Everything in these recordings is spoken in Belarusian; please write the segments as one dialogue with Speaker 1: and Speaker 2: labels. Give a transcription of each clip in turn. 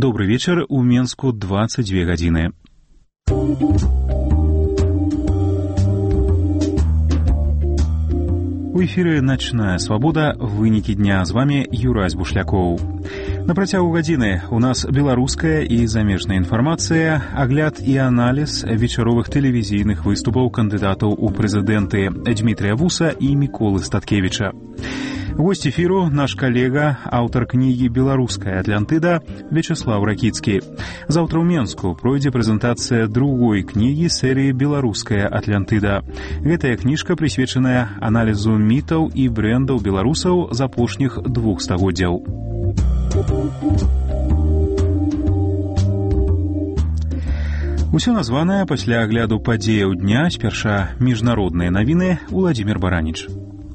Speaker 1: Добрый вечер. У Менску 22 гадзіны. У эфире «Ночная свобода». Вынікі дня. З вами Юрась Бушлякоў. На працягу гадзіны у нас беларуская і замежная інфармацыя, агляд і аналіз вечаровых тэлевізійных выступаў кандыдатаў у прэзідэнты Дмітрия Вуса і Міколы Статкевіча. Гость эфиру наш коллега, автор книги «Белорусская Атлантида» Вячеслав Ракицкий. Завтра в Менску пройдзе прэзентацыя другой книги серии «Белорусская Атлантида». Гэтая книжка присвечаная анализу мітаў и брендаў беларусаў з апошніх 2 стагоддзяў. Усё названае пасля агляду падзеяў дня, спярша міжнародныя навіны, Уладзімір Бараніч.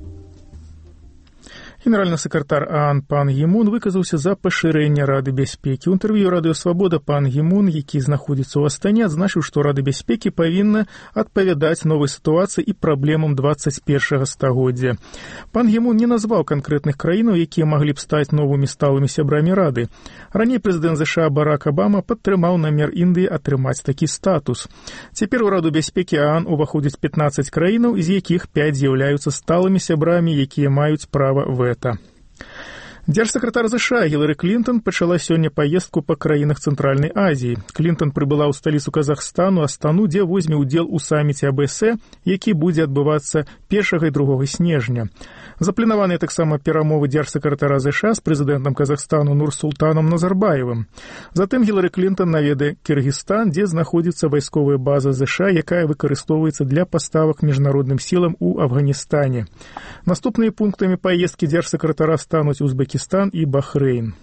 Speaker 2: Генеральны сакратар ААН пан Гі Мун выказаўся за пашырэнне Рады бяспекі. У інтэрв'ю Радыё Свабода пан Гі Мун, які знаходзіцца ў Астане, адзначыў, што Рада бяспекі павінна адпавядаць новай сітуацыі і праблемам 21 стагоддзя. Пан Гі Мун не назваў канкрэтных краінаў, якія маглі б стаць новымі сталымі сябрамі Рады. Раней прэзідэнт ЗША Барак Абама падтрымаў намер Індыі атрымаць такі статус. Цяпер у Раду бяспекі ААН уваходзіць 15 краінаў, з якіх 5 з'яўляюцца сталымі сябрамі, якія маюць права вэта. Дзяржсакратар ЗША Гілары Клінтон пачала сёння паездку па краінах Цэнтральнай Азіі. Клінтон прыбыла ў сталіцу Казахстану, Астану, дзе возьме ўдзел у саміце АБС, які будзе адбывацца 1 і 2 снежня. Запланаваныя таксама перамовы дзяржсакратара ЗША з прэзідэнтам Казахстану Нурсултанам Назарбаевым. Затым Гілары Клінтон наведае Кыргызстан, дзе знаходзіцца вайсковая база ЗША, якая выкарыстоўваецца для паставак міжнародным сілам у Афганістане. Наступнымі пунктамі паездкі дзяржсакратара стануць Узбекістан і Бахрэйн.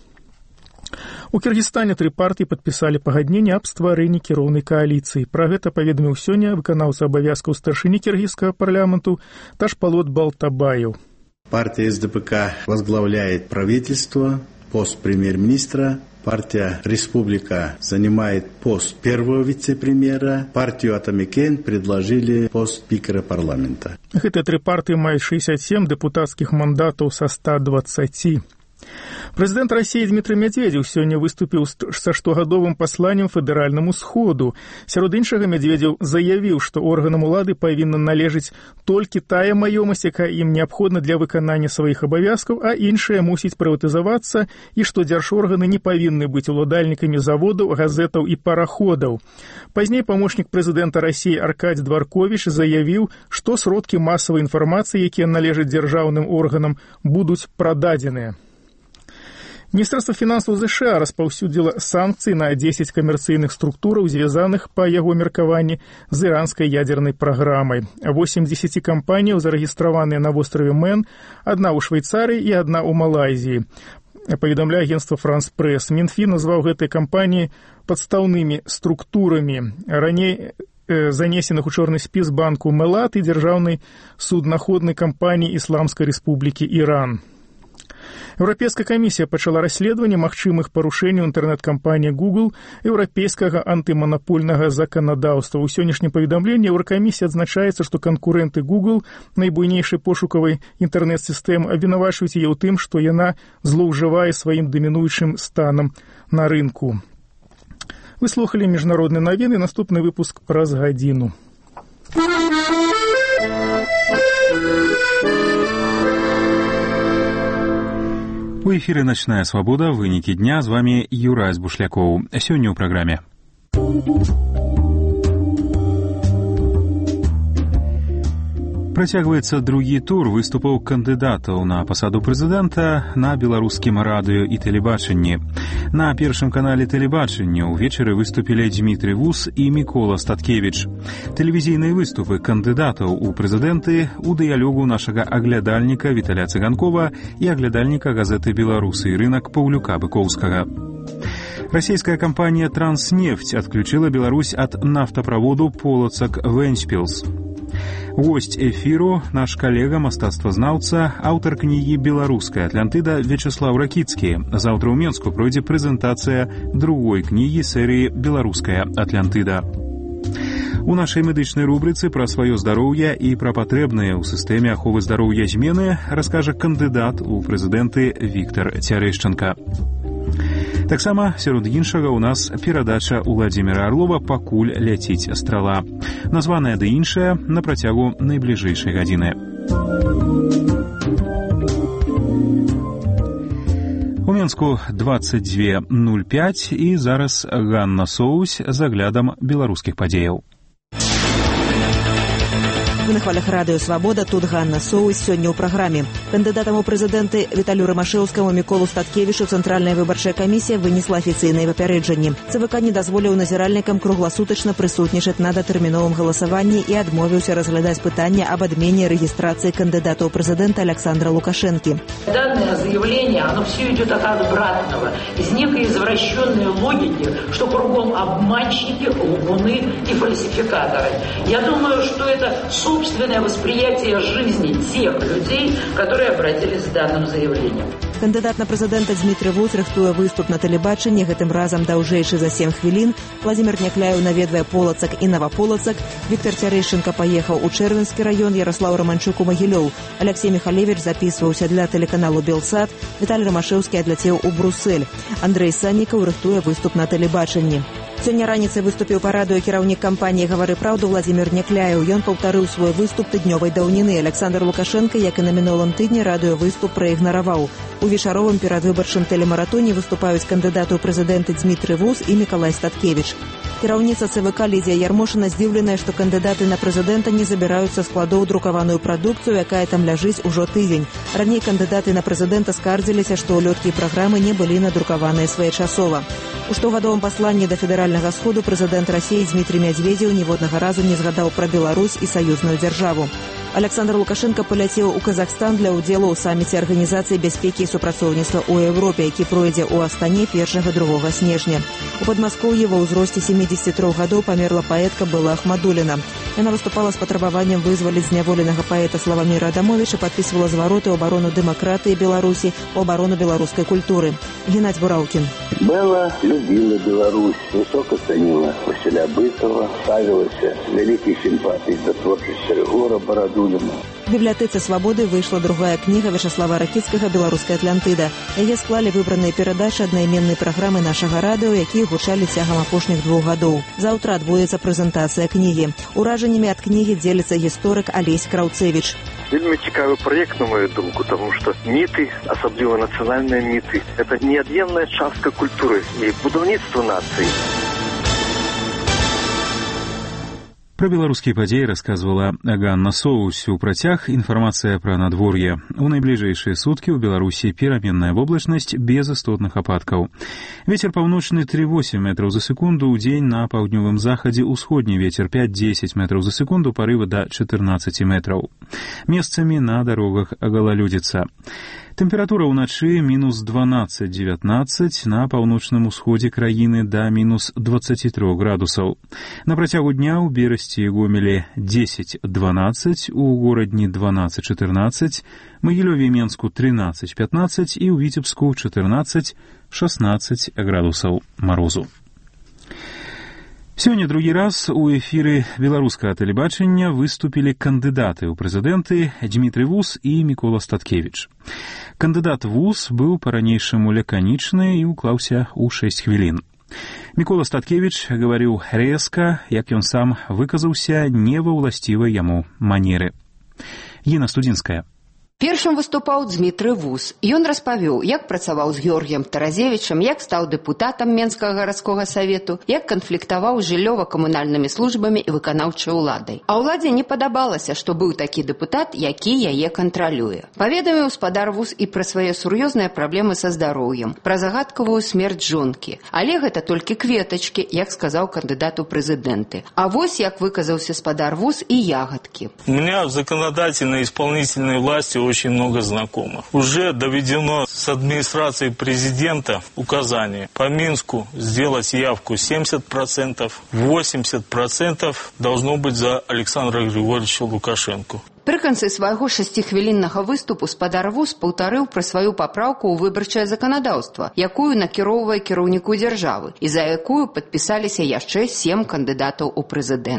Speaker 2: У Кыргызстане 3 партыі падпісалі пагадненне аб стварэнні кіроўнай кааліцыі. Пра гэта паведаміў сёння выканаўца абавязкаў старшыні кіргизскага парламенту Ташпалот Балтабаев.
Speaker 3: Партия СДПК возглавляет правительство, пост премьер-министра. Партия Республика занимает пост первого вице-премьера. Партию Атамекен предложили пост спикера парламента.
Speaker 2: Гэтыя 3 партыі маюць 67 дэпутацкіх мандатаў са 120. Прэзідэнт Расіі Дмітрый Медведзеў сёння выступіў са штогадовым пасланнем федэральнаму сходу. Сярод іншага Медведзеў заявіў, што органам улады павінна належыць толькі тая маёмасць, якая ім неабходна для выканання сваіх абавязкаў, а іншая мусіць прыватызавацца, і што дзяржорганы не павінны быць уладальнікамі заводаў, газетаў і параходаў. Пазней памочнік прэзідэнта Расіі Аркадзь Дварковіч заявіў, што сродкі масавай інфармацыі, якія належаць дзяржаўным органам, будуць прададзеныя. Міністэрства фінансаў ЗША распаўсюдзіла санкцыі на 10 камерцыйных структураў, звязаных, па яго меркаванні, з іранскай ядзернай праграмай. 80 кампаніяў зарэгістраваныя на востраве Мэн, 1 ў Швейцарыі і 1 у Малайзіі. Паведамляе агенцтва «Франс Прэс». Мінфін назваў гэтыя кампаніі падстаўнымі структурамі. Раней занесеных у чорны спіс банку «Мелат» і дзяржаўнай суднаходнай кампаніі Ісламскай Рэспублікі Іран. Еўрапейская камісія пачала расследаванне магчымых парушэнняў інтэрнэт-кампаніі Google еўрапейскага антыманапольнага заканадаўства. У сённяшнім паведамленні Еўракамісія адзначаецца, што канкурэнты Google, найбуйнейшай пошукавай інтэрнэт-сістэмы, абвінавачваюць яе ў тым, што яна злоўжывае сваім дамінуючым станам на рынку. Вы слухалі міжнародныя навіны, наступны выпуск праз гадзіну.
Speaker 1: У эфире «Ночная свобода», вынікі дня. З вами Юрась Бушлякоў. Сёння ў праграме. Працягваецца другі тур выступаў кандыдатаў на пасаду прэзідэнта на беларускім радыё і тэлебачанні. На першым канале тэлебачання ўвечары выступілі Дмітрий Вус і Мікола Статкевіч. Тэлевізійныя выступы кандыдатаў у прэзідэнты у дыялогу нашага аглядальніка Віталя Цыганкова і аглядальніка газеты «Беларусы» і рынак Паўлюка Быкоўскага. Расійская кампанія «Транснефть» адключила Беларусь ад нафтаправоду Полацак-Вэнспілс. Гость эфіру наш калега, мастацтвазнаўца, аўтар кнігі «Беларуская Атлантида» Вячеслав Ракицкий. Завтра ў Менску пройдзе прэзентацыя другой кнігі серыі «Беларуская Атлантида». У нашай медычнай рубрыцы пра сваё здароўе і пра патрэбныя ў сістэме аховы здароўя змены раскажа кандыдат у прэзідэнты Віктор Цярэшчанка. Таксама сярод іншага у нас перадача Уладзіміра Арлова «Пакуль ляціць страла». Названая ды іншая на працягу найбліжэйшай гадзіны. У Мінску 22:05 і зараз Ганна Соусь з аглядам беларускіх падзеяў.
Speaker 4: На хвалях радыё «Свабода», тут Ганна Соусь. Сёння ў праграме. Кандыдатам у прэзідэнты Віталію Рамашэўскаму Міколу Статкевічу Цэнтральная выбарчая камісія вынесла афіцыйныя папярэджанні. ЦВК не дазволіў назіральнікам кругласутачна прысутнічаць на датэрміновым галасаванні і адмовіўся разглядаць пытанне аб адмене рэгістрацыі кандыдата ў прэзідэнта Александра Лукашэнкі.
Speaker 5: Данное заявление, оно все идет от обратного, из некой извращенной логики, что кругом обманщики, лгуны и фальсификаторы. Я думаю, что это собственное восприятие жизни тех людей, которые обратились с данным заявлением.
Speaker 4: Кандыдат на прэзідэнта Дзмітрый Вус рыхтуе выступ на тэлебачанні, гэтым разам даўжэйшы за 7 хвілін. Владзімір Някляеў наведвае Полацак і Наваполацак. Віктор Цярэшчынка паехаў у Чэрвенскі раён, Ярослаў Раманчук у Магілёў. Алексей Михалевич запісваўся для тэлеканалу «Белсад», Віталій Рамашэўскі адляцеў у Брусэль. Андрэй Саннікаў рыхтуе выступ на тэлебачанні. Сёння раніцай выступіў па радыё кіраўнік кампаніі «Гавары праўду» Владзімір Някляеў. Ён паўтарыў свой выступ тыднёвай даўніны. Александр Лукашенко, як і на мінулым тыдні, радыёвыступ праігнараваў. У вечаровым перадвыбарчым тэлемаратоне выступаюць кандыдаты ў прэзідэнты Дзмітрый Вус і Мікалай Статкевіч. Кіраўніца ЦВК Лідзія Ярмошына здзіўленая, што кандыдаты на прэзідэнта не забіраюць са складоў друкаваную прадукцыю, якая там ляжыць ужо тыдзень. Раней кандыдаты на прэзідэнта скардзіліся, што ўлёткі і праграмы не былі надрукаваныя своечасова. У штогадовым пасланні да федэральнага сходу прэзідэнт Расіі Дзмітрый Мядзведзеў ніводнага разу не згадаў пра Беларусь і саюзную дзяржаву. Александр Лукашенко паляцеў у Казахстан для ўдзелу ў саміце Арганізацыі бяспекі і супрацоўніцтва ў Еўропе, які пройдзе ў Астане 1-2 снежня. У Падмаскоўі ва ўзросце 73 гадоў памерла паэтка Бэла Ахмадуліна. Яна выступала з патрабаваннем вызваліць зняволенага паэта Славаміра Адамовіча, падпісвала звароты ў абарону дэмакратыі Беларусі, у абарону беларускай культуры. Геннадзь Бураўкін.
Speaker 6: Бэла любила Беларусь, высоко ценила Василя Быкова, ставилася вялікай сімпатыяй да творчасці Рыгора Барадуліна.
Speaker 4: В бібліятэцы «Свабоды» выйшла другая кніга Вячаслава Ракіцкага «Беларуская Атлантыда». Яе склалі выбраныя перадачы аднайменнай праграмы нашага радыё, якія гучалі цягам апошніх 2 гадоў. Заўтра адбудзецца прэзентацыя кнігі. Уражаннямі ад кнігі дзеліцца гісторык Алесь Краўцевіч.
Speaker 7: Вельмі цікавы праект, на мою думку, тому что міты, асабліва нацыянальныя міты, это неад'емная частка культуры і будаўніцтва нацыі.
Speaker 1: Пра беларускія падзеі расказвала Ганна Соусь. У працяг інфармацыя пра надвор'е. У найбліжэйшыя суткі ў Беларусі пераменная воблачнасць без істотных ападкаў. Вецер паўночны 3,8 метраў за секунду, у дзень на паўднёвым захадзе ўсходні вецер 5-10 метраў за секунду, парывы да 14 метраў. Месцамі на дарогах галалёдзіца. Тэмпература ўначы -12-19, на паўночным усходзе краіны да -23 градусаў. На працягу дня ў Берасці і Гомелі 10-12, у горадні 12-14, Магілёве і Менску 13-15 і ў Віцебску 14-16 градусаў марозу. Сёння другі раз у эфіры беларускага тэлебачання выступілі кандыдаты ў прэзідэнты Дзмітрый Вус і Мікола Статкевіч. Кандыдат Вус быў па-ранейшаму лаканічны і уклаўся ў 6 хвілін. Мікола Статкевіч гаварыў рэзка, як ён сам выказаўся, не ва ўласцівай яму манеры. Інна Студзінская.
Speaker 8: Першым выступаў Дзмітрый Вус. Ён распавёў, як працаваў з Георгіем Таразевічам, як стаў дэпутатам Менскага гарадскога савету, як канфліктаваў з жыллёва-камунальнымі службамі і выканаўчай уладай. А ўладзе не падабалася, што быў такі дэпутат, які яе кантралюе. Паведаміў спадар Вус і пра свае сур'ёзныя праблемы са здароўем, пра загадкавую смерць жонкі. Але гэта толькі кветачкі, як сказаў кандыдат у прэзідэнты. А вось як выказаўся спадар Вус і ягадкі.
Speaker 9: У меня в законодательной и исполнительной власти очень много знакомых. Уже доведено с администрацией президента указание по Минску сделать явку 70%, 80% должно быть за Александра Григорьевича Лукашенко.
Speaker 8: Пры канцы свайго 6-хвіліннага выступу спадар Вус паўтарыў пра сваю папраўку ў выбарчае заканадаўства, якую накіроўвае кіраўніку дзяржавы і за якую падпісаліся яшчэ 7 кандыдатаў у прэзідэнты.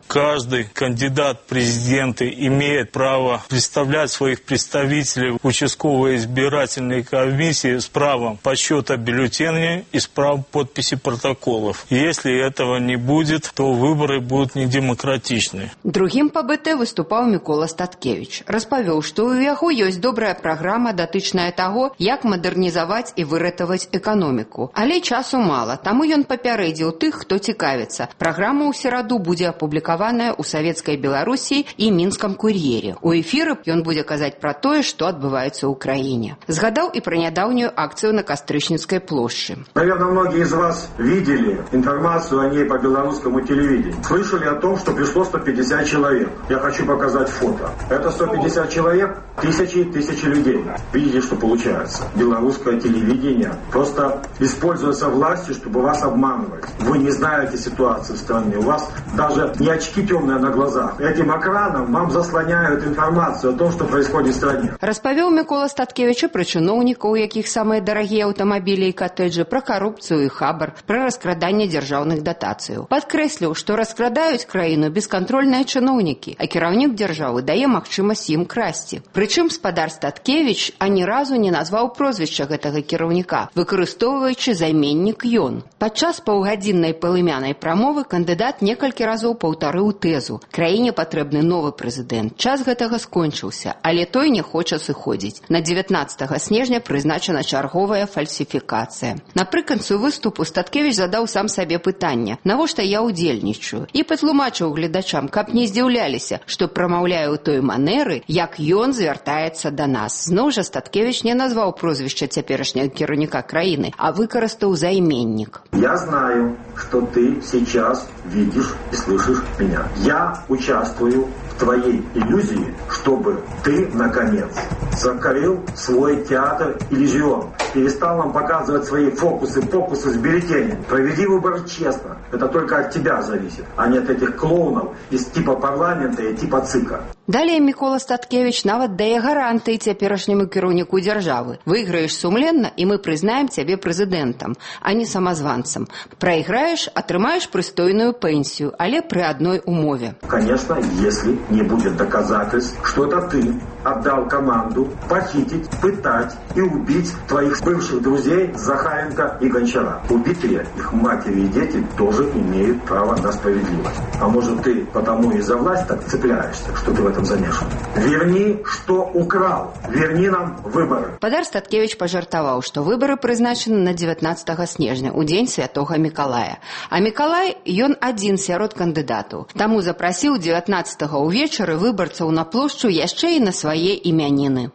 Speaker 9: каждый кандидат в президенты имеет право представлять своих представителей в участковой избирательной комиссии с правом подсчета бюллетеней и с правом подписи протоколов. Если этого не будет, то выборы будут недемократичны.
Speaker 8: Другим по БТ выступаў Мікола Статкевіч. Распавёў, што ў яго ёсць добрая праграма, датычная таго, як мадэрнізаваць і выратаваць эканоміку. Але часу мала, таму ён папярэдзіў тых, хто цікавіцца. Праграма ў сераду будзе апублікаваная ў Савецкай Беларусі і Мінскам кур'ере. У эфіры ён будзе казаць пра тое, што адбываецца ў краіне. Згадаў і пра нядаўнюю акцыю на Кастрычніцкай плошчы.
Speaker 10: Наверное, многие из вас видели информацию о ней по белорусскому телевидению. Слышали о том, что пришло 150 человек. Я хочу показать фото. Это 150 человек, тысячи людей. Видите, что получается? Белорусское телевидение просто используется властью, чтобы вас обманывать. Вы не знаете ситуацию в стране. У вас даже не очки темные на глазах. Этим экраном вам заслоняют информацию о том, что происходит в стране.
Speaker 8: Распавёў Мікола Статкевіч пра чыноўнікаў, у якіх самыя дарагія аўтамабілі і катэджы, пра карупцыю і хабар, пра раскраданне дзяржаўных датацыяў. Падкрэсліў, што раскрадаюць краіну бескантрольныя чыноўнікі, а кіраўнік дзяржавы дае магчымасць ім красці. Прычым спадар Статкевіч ані разу не назваў прозвішча гэтага кіраўніка, выкарыстоўваючы займеннік «ён». Падчас паўгадзіннай палымянай прамовы кандыдат некалькі разоў паўтарыў тэзу. Краіне патрэбны новы прэзідэнт. Час гэтага скончыўся, але той не хоча сыходзіць. На 19 снежня прызначана чарговая фальсіфікацыя. Напрыканцы выступу Статкевіч задаў сам сабе пытанне, навошта я ўдзельнічаю, і патлумачыў гледачам, каб не здзіўляліся, што прамаўляе ў той манеры, як ён звяртаецца да нас. Зноў жа Статкевіч не назваў прозвішча цяперашняга кіраўніка краіны, а выкарыстаў займеннік.
Speaker 10: Я знаю, что ты сейчас видишь и слышишь меня. Я участвую в твоей иллюзии, чтобы ты, наконец, закрыл свой театр иллюзион. Перестал нам показывать свои фокусы с бюллетенями. Проведи выборы честно. Это только от тебя зависит, а не от этих клоунов из типа парламента и типа ЦИКа.
Speaker 8: Далее Мікола Статкевіч нават дае гарантыі цяперашняму кіраўніку дзяржавы. Выйграеш сумленна, і мы прызнаем цябе прэзідэнтам, а не самазванцам. Прайграеш, атрымаеш прыстойную пенсию, але при одной умове.
Speaker 10: Конечно, если не будет доказательств, что это ты отдал команду похитить, пытать и убить твоих бывших друзей Захаренко и Гончара. Убитые, их матери и дети тоже имеют право на справедливость. А может, ты потому и за власть так цепляешься, что ты в этом замешан? Верни, что украл. Верни нам выборы.
Speaker 8: Спадар Статкевіч пажартаваў, што выборы прызначаны на 19 снежня, у дзень святога Мікалая. А Мікалай, ён адзін сярод кандыдатаў. Таму запрасіў 19 ўвечары выбарцаў на плошчу яшчэ і на свае імяніны.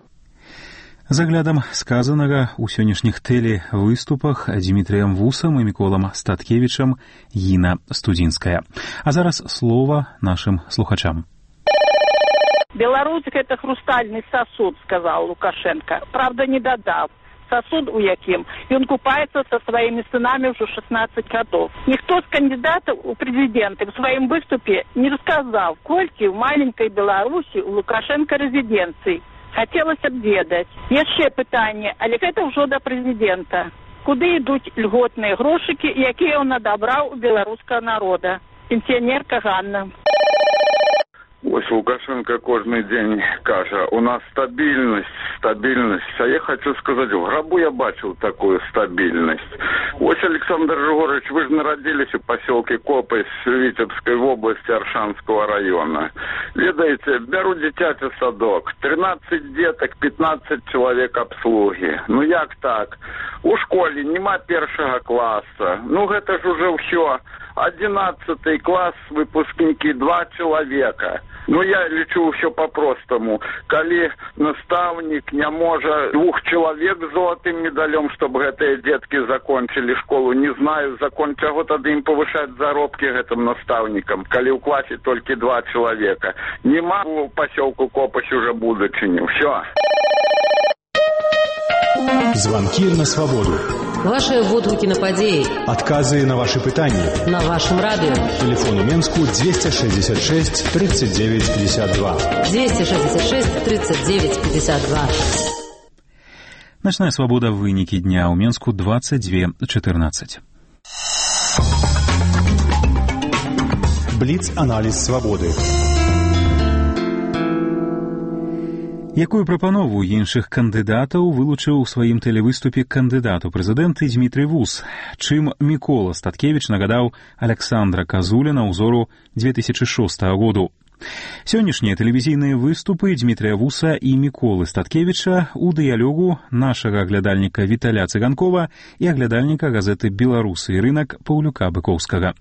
Speaker 1: За глядам сказанага ў сённяшніх тэлевыступах Дмітрыем Вусам і Міколам Статкевічам Гіна Студзінская. А зараз слова нашим слухачам.
Speaker 11: Беларусь – это хрустальный сосуд, сказал Лукашенко. Правда, не додав. Сосуд, у яким он купается со своими сынами уже 16 годов. Никто з кандидатов у президента в своем выступе не рассказал, кольки в маленькой Беларуси у Лукашенко резиденций. Хотелось обведать. Еще питание, але это уже до президента. Куда идут льготные грошики, якие он надобрал у белорусского народа? Пенсионерка Ганна.
Speaker 12: Ось Лукашенко кожный день каже, у нас стабильность. А я хочу сказать, в гробу я бачил такую стабильность. Ось, Александр Григорьевич, вы же народились в поселке Копы в Витебской области Аршанского района. Ведаете, беру дитячий садок, 13 деток, 15 человек обслуги. Ну як так? У школе нема першого класса. Ну это ж уже все. 11 класс, выпускники 2 человека. Ну, я лечу все по-простому. Коли наставник не может 2 человек с золотым медалем, чтобы эти детки закончили школу, не знаю, закончили, а вот тогда им повышать заработки этим наставникам. Коли в классе только 2 человека. Нема в поселку Копось уже будучини. Все.
Speaker 13: Звонки на свободу.
Speaker 14: Ваши водгуки на падеи.
Speaker 13: Отказы на ваши пытания.
Speaker 14: На вашем радио.
Speaker 13: Телефон у Менску 266 39 52.
Speaker 14: 266 39 52.
Speaker 1: Ночная свобода. Выники дня у Менску 22:14.
Speaker 13: Бліц-аналіз свабоды.
Speaker 1: Якую прапанову іншых кандыдатаў вылучыў у сваім тэлевыступе кандыдат у прэзідэнты Дзмітрый Вус, чым Мікола Статкевіч нагадаў Александра Казуліна ўзору 2006 году. Сённяшнія тэлевізійныя выступы Дзмітрыя Вуса і Міколы Статкевіча ў дыялогу нашага аглядальніка Віталя Цыганкова і аглядальніка газеты «Беларусы і рынак» Паўлюка Быкоўскага.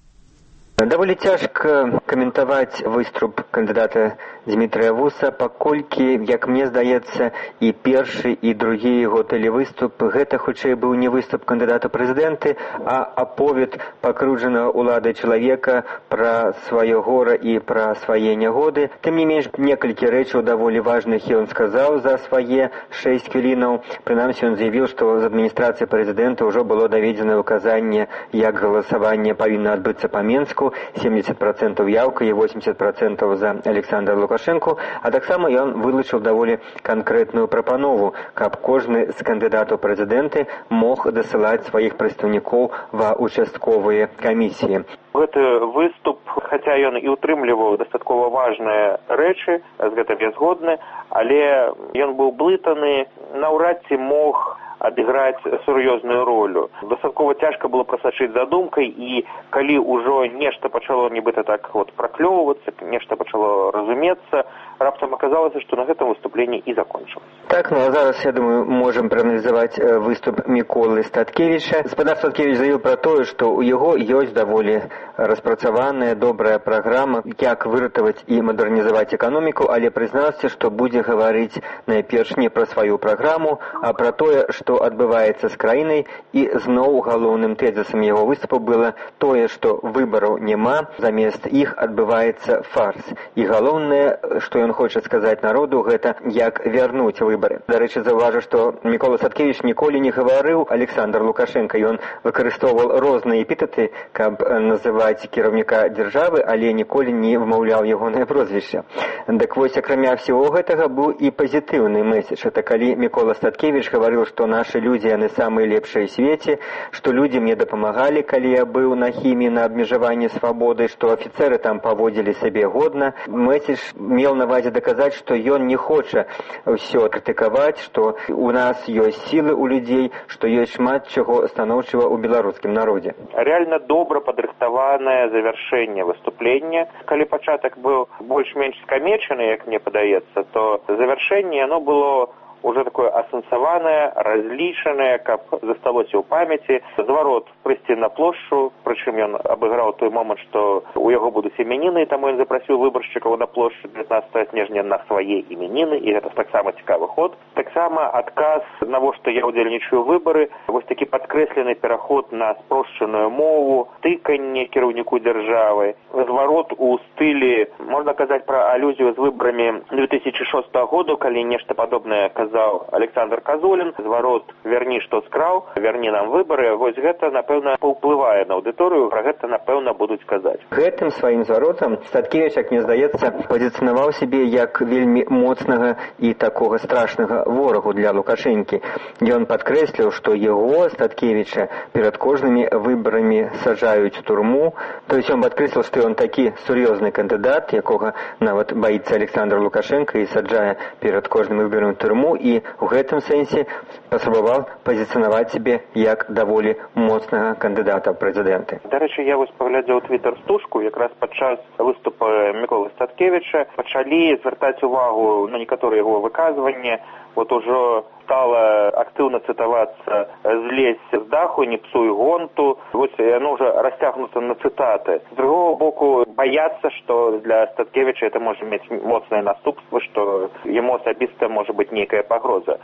Speaker 15: Даволі цяжка каментаваць выступ кандыдата Дзмітрыя Вуса, паколькі, як мне здаецца, і першы, і другі яго тэлевыступ гэта хутчэй быў не выступ кандыдата прэзідэнты, а аповед пакрыўджанага уладай чалавека пра сваё гора і пра свае нягоды. Тым не менш, некалькі рэчаў даволі важных ён сказаў за свае 6 хвілінаў. Прынамсі, ён заявіў, што з адміністрацыі прэзідэнта ўжо было даведзена ўказанне, як галасаванне павінна адбыцца па Менску, 70% яўка і 80% за Александра Лукашенко, а таксама ён вылучыў даволі канкрэтную прапанову, каб кожны з кандыдатаў прэзідэнты мог дасылаць сваіх прадстаўнікоў ва участковыя камісіі.
Speaker 16: Гэты выступ, хаця ён і ўтрымліваў дастаткова важныя рэчы, з гэтым я згодны, але ён быў блытаны, наўрад ці мог адыграць сур'ёзную ролю. Дастаткова цяжка было прасачыць за думкай, і калі ўжо нешта пачало нібыта так праклёўвацца, нешта пачало разумецца, раптам аказалася, што на гэтым выступленні і закончылася.
Speaker 15: Так, ну а зараз, я думаю, можам прааналізаваць выступ Міколы Статкевіча. Гаспадар Статкевіч заявіў пра тое, што ў яго ёсць даволі распрацаваная добрая праграма, як выратаваць і мадэрнізаваць эканоміку, але прызнаўся, што будзе гаварыць найперш не пра сваю праграму, а пра тое, што адбываецца з краінай, і зноў галоўным тэзісам яго выступу было тое, што выбараў няма, замест іх адбываецца фарс. І галоўнае, што ён хоча сказаць народу, гэта як вярнуць выбары. Дарэчы, заўважу, што Мікола Статкевіч ніколі не гаварыў Александр Лукашенко, ён выкарыстоўваў розныя эпітэты, каб называць кіраўніка дзяржавы, але ніколі не вымаўляў ягонае прозвішча. Дык вось, акрамя всего гэтага, быў і пазітыўны месседж. Это калі Мікола Статкевіч гаварыў, што нашы людзі, яны самыя лепшыя ў свеце, што людзі мне дапамагалі, калі я быў на хіміі на абмежаванні свабоды, што афіцэры там паводзілі сябе годна. Месседж меў на увазе даказаць, што ён не хоча ўсё крытыкаваць, што у нас ёсць сілы ў людзей, што ёсць шмат чаго станоўчага ў беларускім народзе.
Speaker 16: Реально добра падрыхтаванае завяршэнне выступлення. Калі пачатак быў больш-менш скамечаны, як мне падаецца, то завяршэнне оно было уже такое асэнсаванае, разлічанае, каб засталося ў памяці. Зварот прыйсці на плошчу, прычым ён абыграў той момант, што у яго будуць імяніны, і таму ён запрасіў выбаршчыкаў на плошчу 19 снежня на свае імяніны, і гэта таксама цікавы ход. Таксама адказ, навошта я ўдзельнічаю выбары, вось такі падкрэслены пераход на спрошчаную мову, тыканне кіраўніку дзяржавы, зварот у стылі, можна казаць пра алюзію з выбарамі 2006 году, калі нешта падобнае казаў Александр Казулін, зварот «Верні, што скраў», «Верні нам выбары». Вось гэта, напэўна, паўплывае на аўдыторыю, пра гэта, напэўна, будуць казаць.
Speaker 15: Гэтым сваім зваротам Статкевіч, як мне здаецца, пазіцыянаваў сябе як вельмі моцнага і такога страшнага ворагу для Лукашэнкі. Ён падкрэсліў, што яго, Статкевіча, перад кожнымі выбарамі саджаюць у турму. То есть ён падкрэсліў, што ён такі сур'ёзны кандыдат, якога нават баіцца Александр Лукашенко і саджае перад кожным выбарам турму, і ў гэтым сэнсе паспрабаваў пазіцыянаваць сябе як даволі моцнага кандыдата ў прэзідэнты.
Speaker 16: Дарэчы, я вось паглядзеў твітар-стужку, якраз падчас выступа Міколы Статкевіча пачалі звяртаць увагу на некаторыя яго выказванні. Вот ужо стала актыўна цытавацца «Злезь з даху, не псуй гонту». Вот оно уже расцягнуто на цытаты. З другого боку, бояцца, што для Статкевіча это можа мець моцнае наступства, што яму асабіста можа быць нейкая пагроза.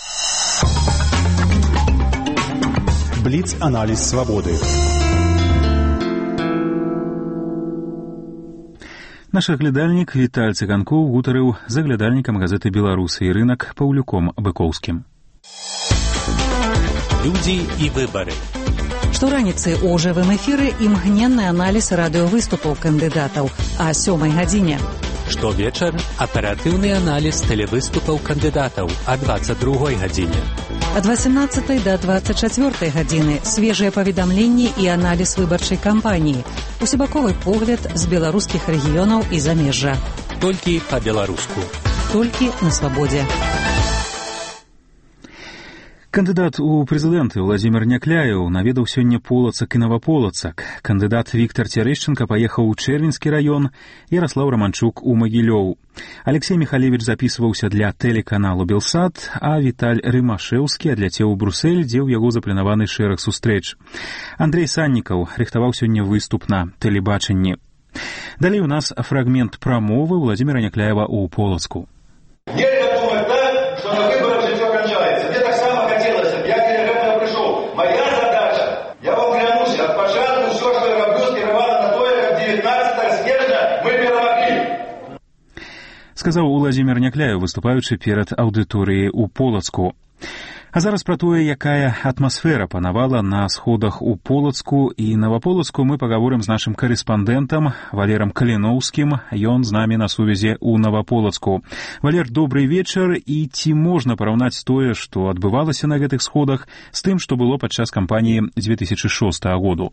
Speaker 13: Бліц-аналіз свабоды.
Speaker 1: Наш аглядальнік Віталь Цыганкоў гутарыў з аглядальнікам газеты «Беларусы і рынак» Паўлюком Быкоўскім.
Speaker 17: Людзі і выбары.
Speaker 18: Штораніцы у жывым эфіры імгненны аналіз радыёвыступаў кандыдатаў а 7 гадзіне.
Speaker 17: Штовечар аператыўны аналіз тэлевыступаў кандыдатаў а 22 гадзіне.
Speaker 18: Ад 18 да 24 гадзіны свежыя паведамленні і аналіз выбарчай кампаніі. Усебаковы погляд з беларускіх рэгіёнаў і замежжа.
Speaker 13: Толькі па-беларуску.
Speaker 18: Толькі на свабодзе.
Speaker 1: Кандыдат у прэзідэнты Владзімір Някляеў наведаў сёння Полацак і Наваполацак. Кандыдат Віктар Цярэшчынка паехаў у Чэрвеньскі раён, Яраслаў Раманчук у Магілёў. Алексей Михалевич запісваўся для тэлеканалу «Белсат», а Віталь Рымашэўскі адляцеў у Брусэль, дзе ў яго запланаваны шэраг сустрэч. Андрей Саннікаў рыхтаваў сёння выступ на тэлебачанні. Далей у нас фрагмент прамовы Владзіміра Някляева ў Полацку.
Speaker 17: Нельзя думать так, что на выборах все кончается. Мне так само хотелось, я к этому пришел. Моя задача, я вам клянусь, от початку все, что я роблю, скерувано на то, как 19 снежня мы перемогли.
Speaker 1: Сказаў Владзімір Някляеў, выступаючы перад аўдыторыяй у Полацку. А зараз пра тое, якая атмасфера панавала на сходах у Полацку і Наваполацку, мы пагаворым з нашым карэспандэнтам Валерам Каліноўскім. Ён з намі на сувязі ў Наваполацку. Валер, добрый вечар, і ці можна параўнаць тое, што адбывалася на гэтых сходах, з тым, што было падчас кампаніі 2006 году?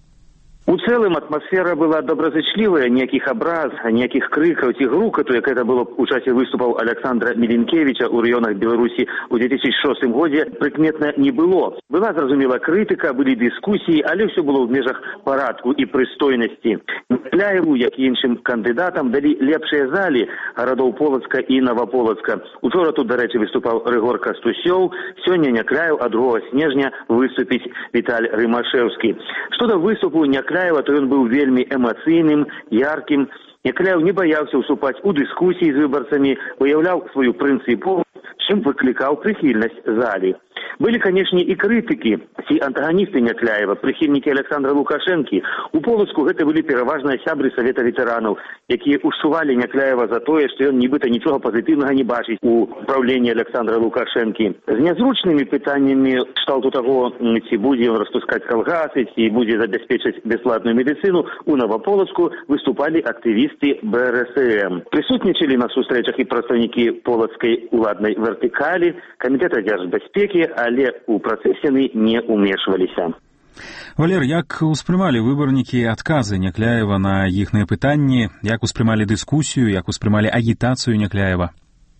Speaker 19: У цэлым атмасфера была добразычлівая, ніякіх абраз, ніякіх крыкаў ці грукату, як это было у часе выступаў Александра Мілінкевіча ў раёнах Беларусі ў 2006 годзе, прыкметна не было. Была, зразумела, крытыка, былі дыскусіі, але ўсё было ў межах парадку і прыстойнасці. Някляеву, як і іншым кандыдатам, далі лепшыя залі гарадоў Полацка і Наваполацка. Учора тут, дарэчы, выступаў Рыгор Кастусёў, сёння Някляеў, а 2 снежня выступіць Віталь Рымашэўскі. Што да выступу Някляева, то ён быў вельмі эмацыйным, яркім. Някляеў не баяўся ўступаць у дыскусіі з выбарцамі, выяўляў сваю прынцыповасць, чым выклікаў прыхільнасць залі. Былі, канешне, і крытыкі, ці антаганісты Някляева, прыхільнікі Александра Лукашэнкі. У Полацку гэта былі пераважна сябры Савета ветэранаў, якія ушчувалі Някляева за тое, што ён нібыта нічога пазітыўнага не бачыць у правленні Александра Лукашэнкі. З нязручнымі пытаннямі кшталту таго, ці будзе ён распускаць калгасы, ці будзе забяспечыць бясплатную медыцыну, у Наваполацку выступалі актывісты БРСМ. Прысутнічалі на сустрэчах і прадстаўнікі полацкай уладнай вертыкалі, камітэта дзяржбяспекі, але ў працэс яны не ўмешваліся.
Speaker 1: Валер, як успрымалі выбарнікі адказы Някляева на іхныя пытанні, як успрымалі дыскусію, як успрымалі агітацыю Някляева?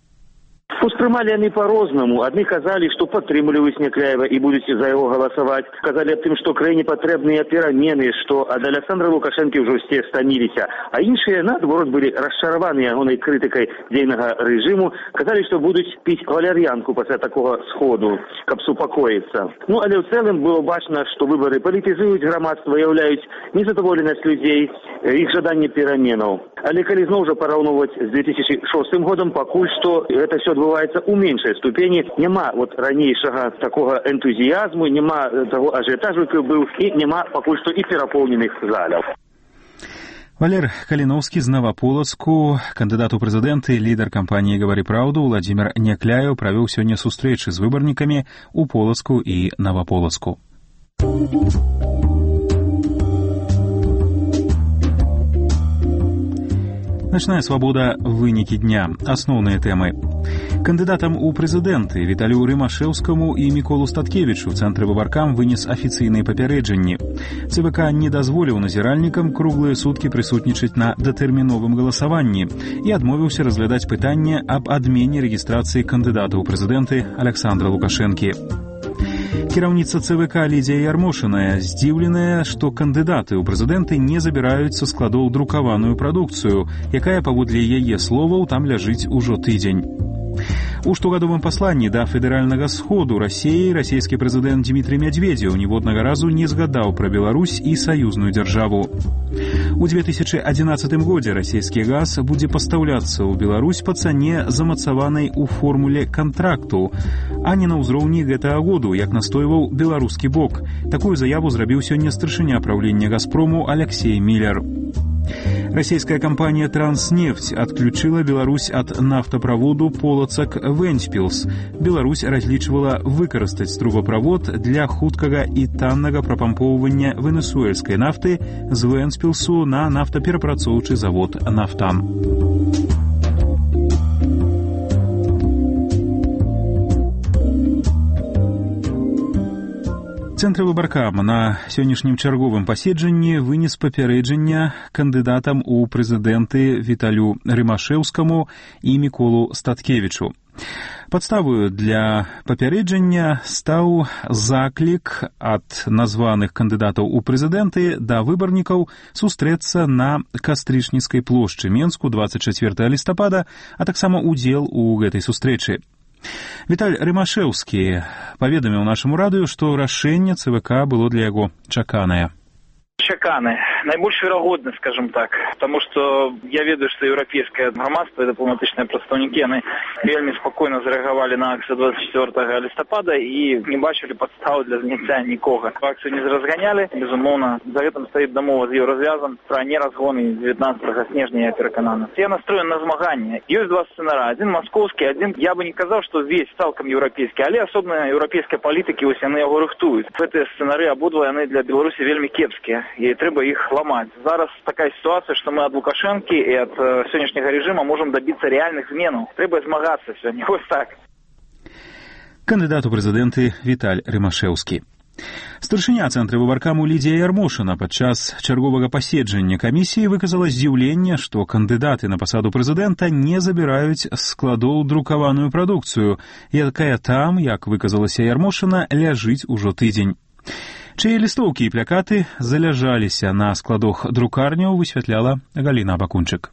Speaker 19: Успрымалі яны па-рознаму. Адны казалі, што падтрымліваюць Някляева і будуць за яго галасаваць. Казалі аб тым, што краіне патрэбныя перамены, што ад Александра Лукашэнкі ўжо ўсе стаміліся. А іншыя, наадварот, былі расчараваны ягонай крытыкай дзейнага рэжыму. Казалі, што будуць піць валяр'янку пасля такога сходу, каб супакоіцца. Ну, але ў цэлым было бачна, што выбары палітызуюць грамадства, выяўляюць незадаволенасць людзей, іх жаданне пераменаў. Але калі зноў жа параўноўваць з 2006 годам, пакуль што гэта ўсё адбываецца ў меншай ступені. Няма ранейшага такога энтузіязму, няма таго ажыятажу, які быў, і няма пакуль што і перапоўненых заляў.
Speaker 1: Валер Каліноўскі з Наваполацку, кандыдат у прэзідэнты, лідар кампаніі «Гавары праўду» Владзімір Някляеў правёў сёння сустрэчы з выбарнікамі ў Полацку і Наваполацку. Начная свабода, вынікі дня. Асноўныя тэмы. Кандыдатам у прэзідэнты Віталю Рымашэўскаму і Міколу Статкевічу цэнтр выбаркам вынес афіцыйныя папярэджанні. ЦВК не дазволіў назіральнікам круглыя суткі прысутнічаць на датэрміновым галасаванні і адмовіўся разглядаць пытанне аб адмене рэгістрацыі кандыдата ў прэзідэнты Александра Лукашэнкі. Кіраўніца ЦВК Лідзія Ярмошыная здзіўленая, што кандыдаты ў прэзідэнты не забіраюць са складоў друкаваную прадукцыю, якая, паводле яе словаў, там ляжыць ужо тыдзень. У штогадовым пасланні да федэральнага сходу Расіі расійскі прэзідэнт Дмітрый Мядзведзеў ніводнага разу не згадаў пра Беларусь і саюзную дзяржаву. У 2011 годзе расійскі газ будзе пастаўляцца ў Беларусь па цане, замацаванай у формуле кантракту, а не на ўзроўні гэтага году, як настойваў беларускі бок. Такую заяву зрабіў сёння старшыня праўлення «Газпрому» Алексей Міллер. Расійская кампанія «Транснефть» адключыла Беларусь ад нафтаправоду Полацак-Вэнцпілс. Беларусь разлічвала выкарыстаць трубаправод для хуткага і таннага прапампоўвання венесуэльскай нафты з Вэнцпілсу на нафтаперапрацоўчы завод «Нафтан». Цэнтр выбаркама на сённяшнім чарговым паседжанні вынес папярэджання кандыдатам у прэзідэнты Віталю Рымашэўскаму і Міколу Статкевічу. Падставою для папярэджання стаў заклік ад названых кандыдатаў у прэзідэнты да выбарнікаў сустрэцца на Кастрычніцкай плошчы Менску 24 лістапада, а таксама удзел у гэтай сустрэчы. Віталь Рымашэўскі паведаміў нашаму радыё, што рашэнне ЦВК было для яго чаканае.
Speaker 20: Чаканы. Найбольш верагодна, скажем так, потому что я ведаю, что европейское грамадство и дыпламатычныя прадстаўнікі, яны вельмі спокойно зареагавалі на акцию 24 лістапада и не бачили подстав для зняцця нікога. Акцию не разгонялі, безумоўно, за гэтым стоит дамова з Еўразвязам про неразгон 19 снежня, я перакананы. Я настроен на змаганне. Ёсць два сцэнара, один московский, один, я бы не казаў, что весь цалкам европейский, але асобна еўрапейскія палітыкі, вось яны яго рыхтуюць. Гэтыя сцэнары абодва яны для Беларусі вельмі кепскія. И трэба их ломать. Зараз такая ситуация, что мы от Лукашенки и от сегодняшнего режима можем добиться реальных зменаў. Трэба змагацца сёння. Вось так.
Speaker 1: Кандыдат у прэзідэнты Віталь Рымашэўскі. Старшыня цэнтра выбаркаму Лідія Ярмошына падчас чарговага паседжання камісіі выказала здзіўленне, што кандыдаты на пасаду прэзідэнта не забіраюць з складоў друкаваную прадукцыю, якая там, як выказалася Ярмошына, ляжыць ужо тыдзень. Чые лістоўкі і плякаты заляжаліся на складах друкарняў, высвятляла Галіна Бакунчык.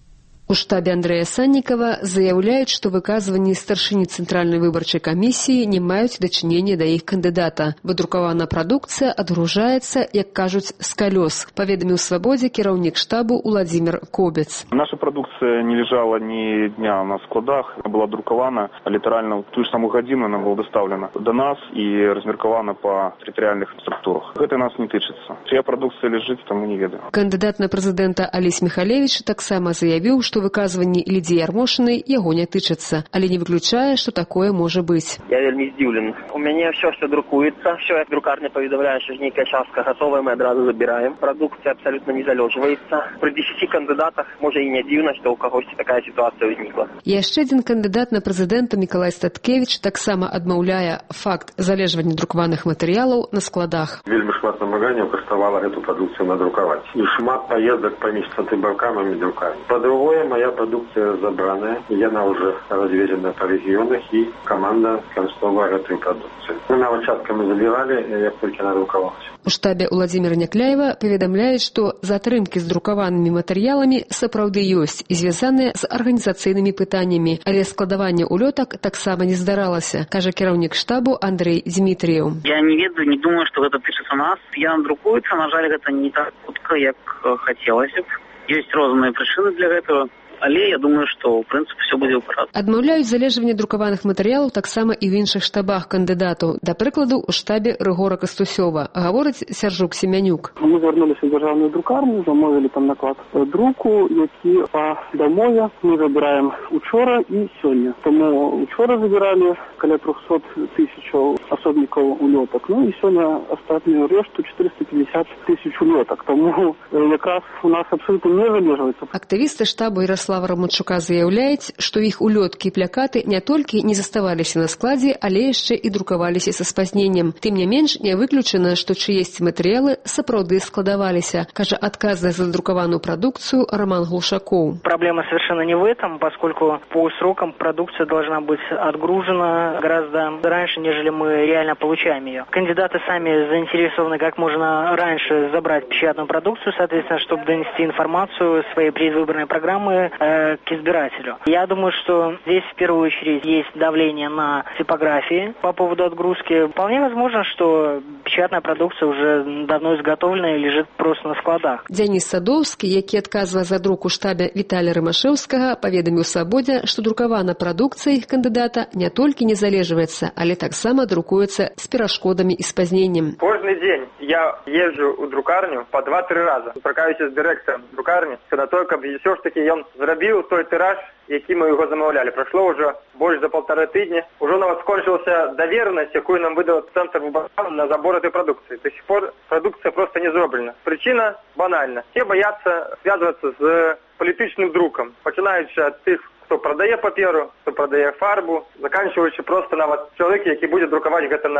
Speaker 21: У штабе Андрэя Саннікава заяўляюць, што выказванні старшыні Цэнтральнай выбарчай камісіі не маюць дачынення да іх кандыдата. Выдрукавана прадукцыя адгружаецца, як кажуць, з калёс, паведаміў Свабодзе кіраўнік штабу Уладзімір Кобец.
Speaker 22: Наша прадукцыя не лежала ні дня на складах, она была друкавана літаральна в ту ж самую гадзіну, она была дастаўлена да нас і размеркавана па тэрытарыяльных структурах. Гэта нас не тычыцца. Чыя прадукцыя ляжыць, там мы не ведаем.
Speaker 21: Кандыдат на прэзідэнта Алесь Міхалевіч таксама заявіў, што выказванні Лідзіі Ярмошынай яго не тычацца, але не выключае, што такое можа быць.
Speaker 23: Я вельмі здзіўлены. У мяне ўсё, што друкуецца, ўсё, як друкарня паведамляе, што нейкая частка гатовая, мы адразу забіраем. Прадукцыя абсалютна не залёжваецца. Пры 10 кандыдатах, можа і не дзіўна, што ў кагосьці такая сітуацыя ўзнікла.
Speaker 21: Яшчэ адзін кандыдат на прэзідэнта Мікалай Статкевіч таксама адмаўляе факт залежвання друкаваных матэрыялаў на складах.
Speaker 24: Вельмі шмат намаганняў каштавала гэту прадукцыю надрукаваць. І шмат паездак паміж цэнтрвыбаркамам і друкарнямі. Па-другое, моя продукция забраная, и она уже развезена по регионах, и команда конструировала эту продукцию. Мы на участках забирали, як только надрукавалась.
Speaker 21: У штабе Уладзіміра Някляева паведамляюць, што затрымкі з друкаванымі матэрыяламі сапраўды ёсць і звязаныя з арганізацыйнымі пытаннямі, але складаванне улётак таксама не здаралася, кажа кіраўнік штабу Андрэй Дзмітрыеў.
Speaker 25: Я не ведаю, не думаю, што гэта тычыцца нас. Яна друкуецца, на жаль, гэта не так хутка, як хацелася б. Ёсць розныя прычыны для гэтага. Але я думаю, што, ў прынцыпе, все будзе ў парадку.
Speaker 21: Адмаўляюць залежванне друкаваных матэрыялаў таксама і ў іншых штабах кандыдатаў. Да прыкладу, у штабе Рыгора Кастусёва, гаворыць Сяржук Семянюк.
Speaker 26: Мы звярнуліся ў дзяржаўную друкарню, замовілі там наклад друку, які па дамове мы забіраем учора і сёння. Таму учора забіралі каля 300 тысячаў асобнікаў улётак. Ну і сёння астатнюю рэшту 450 тысяч улётак. Таму якраз у нас абсолютно не залежваецца.
Speaker 21: Актывісты штабу Ярослава Раманчука заяўляюць, што іх улёткі і плякаты не толькі не заставаліся на складзе, але яшчэ і друкаваліся са спазненнем. Тым не менш, не выключана, што чыесьці матэрыялы сапраўды складаваліся, кажа адказны за друкаваную продукцию Роман Глушаков.
Speaker 27: Проблема совершенно не в этом, поскольку по срокам продукция должна быть отгружена гораздо раньше, нежели мы реально получаем ее. Кандидаты сами заинтересованы как можно раньше забрать печатную продукцию, соответственно, чтобы донести информацию своей предвыборной программы к избирателю. Я думаю, что здесь в первую очередь есть давление на типографии по поводу отгрузки. Вполне возможно, что печатная продукция уже давно изготовлена и лежит просто на складах.
Speaker 21: Дзяніс Садоўскі, які адказвае за друк у штабе Віталя Рымашэўскага, паведаміў Свабодзе, што друкавана прадукцыя іх кандыдата не толькі не залежваецца, але таксама друкуецца з перашкодамі і спазненнем.
Speaker 28: Кожны дзень я езжу у друкарню по 2-3 раза. Сустракаюся з дырэктарам друкарні, на то, каб ўсё ж таки ён зрабіў той тыраж, які мы його замовляли. Пройшло вже більше за 1,5 тижні. Уже навіть скончилася довіреність, яку нам видав центр виборкам на забор цієї продукції. До сих пор продукція просто не зроблена. Причина банальна. Всі бояться зв'язуватися з політичним друком, починаючи від тих, хто продає паперу, хто продає фарбу, закінчуючи просто навіть чоловік, який буде друкувати це на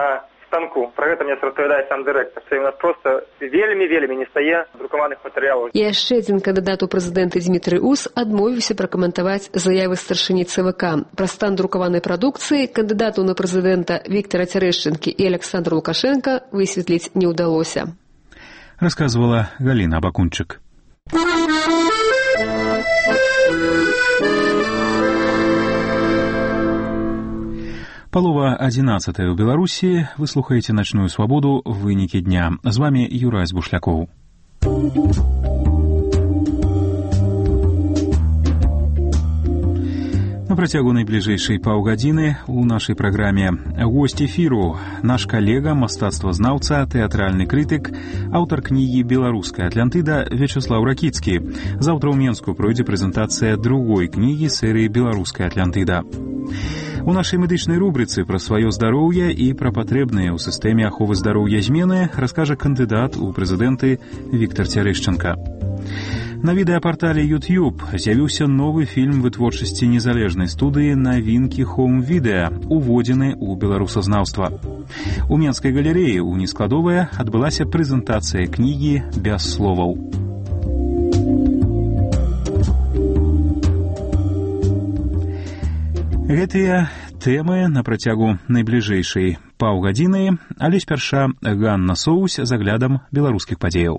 Speaker 28: станку. Про гэта мне распавядае сам дырэктар, што у нас проста вельмі не стае друкаваных матэрыялаў.
Speaker 21: І яшчэ адзін кандыдат у прэзідэнты Дзмітрый Ус адмовіўся пракаментаваць заявы старшыні ЦВК. Пра стан друкаванай прадукцыі кандыдату на прэзідэнта Віктара Цярэшчынкі і Александру Лукашенка высветліць не ўдалося.
Speaker 1: Рассказывала Галина Абакунчик. Полова 11 у Беларуси. Вы слухаете «Ночную свободу» в вынікі дня. З вами Юрай Бушляков. На працягу найбліжэйшай паўгадзіны у нашай праграме госць эфіру наш калега, мастацтвазнаўца, тэатральны крытык, аўтар кнігі «Беларуская Атлантыда» Вячеслав Ракіцкі. Заўтра ў Менску пройдзе прэзентацыя другой кнігі серыі «Беларуская Атлантыда». У нашай медычнай рубрыцы пра сваё здароўе і пра патрэбныя ў сістэме аховы здароўя змены раскажа кандыдат у прэзідэнты Віктар Цярэшчынка. На відэапартале YouTube з'явіўся новы фільм вытворчасці незалежнай студыі «Навінкі Хоум-відэа», уводзены ў беларусазнаўства. У Менскай галерэі ў Нескладовая адбылася прэзентацыя кнігі «Без словаў». Гэтыя тэмы на працягу найбліжэйшай паўгадзіны, але спярша Ганна Соусь з аглядам беларускіх падзеяў.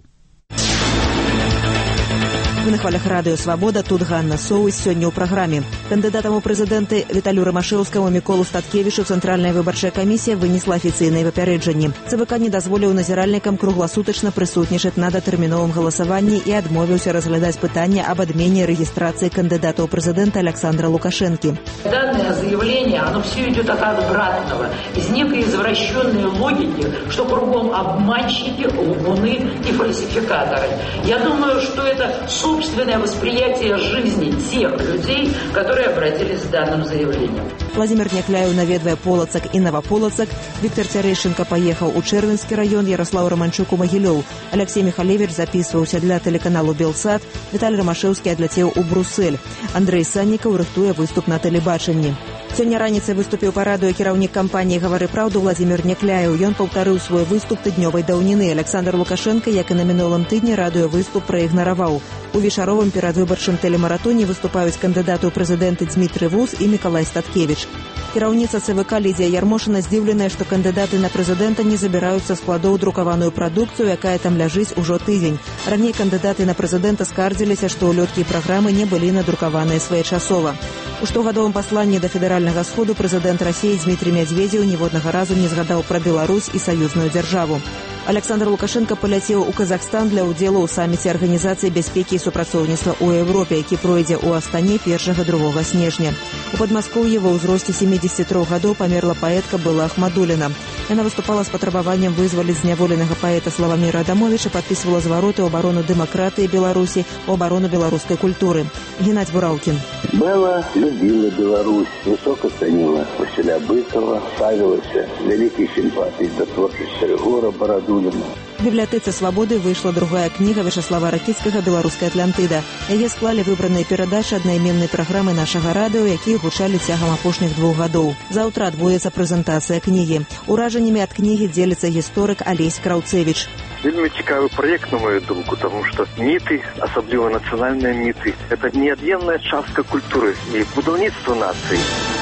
Speaker 2: Вы на хвалях радыё «Свабода», тут Ганна Соусь. Сёння ў праграме. Кандыдатам у прэзідэнты Віталю Рамашэўскаму Міколу Статкевічу Цэнтральная выбарчая камісія вынесла афіцыйныя папярэджанні. ЦВК не дазволіў назіральнікам кругласутачна прысутнічаць на датэрміновым галасаванні і адмовіўся разглядаць пытанне аб адмене рэгістрацыі кандыдата ў прэзідэнта Александра Лукашэнкі.
Speaker 3: Данное заявление, оно все идет от обратного, из некой извращенной логики, что кругом обманщики, лгуны и фальсификаторы. Я думаю, что это собственное восприятие жизни тех людей, которые обратились с данным заявлением.
Speaker 2: Владимир Някляев наведвае Полацак і Новополацак. Віктор Цярэшчынка паехаў у Чэрвенскі раён, Ярослаў Раманчук у Магілёў. Алексей Михалевич записываўся для тэлеканалу «Белсад», Віталь Рамашэўскі адляцеў у Брусэль. Андрэй Саннікаў рыхтуе выступ на тэлебачанні. Сёння раніцай выступіў па радыё кіраўнік кампаніі «Гавары праўду» Владимир Някляев. Ён паўтарыў свой выступ тыднёвай даўніны. Александр Лукашенко, як і на мінулым тыдні, радыёвыступ праігнараваў. У вечаровым перадвыбарчым тэлемаратоне выступаюць кандыдаты ў прэзідэнты Дзмітрый Вус і Мікалай Статкевіч. Кіраўніца ЦВК Лідзія Ярмошына здзіўленая, што кандыдаты на прэзідэнта не забіраюць са складоў друкаваную прадукцыю, якая там ляжыць ужо тыдзень. Раней кандыдаты на прэзідэнта скардзіліся, што ўлёткі і праграмы не былі надрукаваныя своечасова. У штогадовым пасланні да федэральнага сходу прэзідэнт Расіі Дмітрий Мядзведзеў ніводнага разу не згадаў пра Беларусь і саюзную дзяржаву. Александр Лукашенко паляцеў у Казахстан для ўдзелу ў саміце Арганізацыі бяспекі і супрацоўніцтва ў Еўропе, які пройдзе ў Астане 1-2 снежня. У Падмаскоўі ва ўзросце 73 гадоў памерла паэтка Была Ахмадуліна. Яна выступала з патрабаваннем вызваліць зняволенага паэта Славаміра Адамовіча, падпісвала звароты ў абарону дэмакратыі Беларусі, у абарону беларускай культуры. Геннадзь Бураўкін.
Speaker 4: Бэла любіла Беларусь, высока цаніла Васіля Быкова, ставілася вялікай сімпатыі да творчасці Рыгора Барадуліна.
Speaker 2: В бібліятэцы «Свабоды» выйшла другая кніга Вячеслава Ракіцкага «Беларуская Атлантыда». Яе склалі выбраныя перадачы аднайменнай праграмы нашага радыё, якія гучалі цягам апошніх 2 гадоў. Заўтра адбудзецца прэзентацыя кнігі. Уражаннямі ад кнігі дзеліцца гісторык Алесь Краўцевіч.
Speaker 5: Вельмі цікавы праект, на мою думку, тому што міты, асабліва нацыянальныя міты, это неад'емная частка культуры і будаўніцтва нацыі.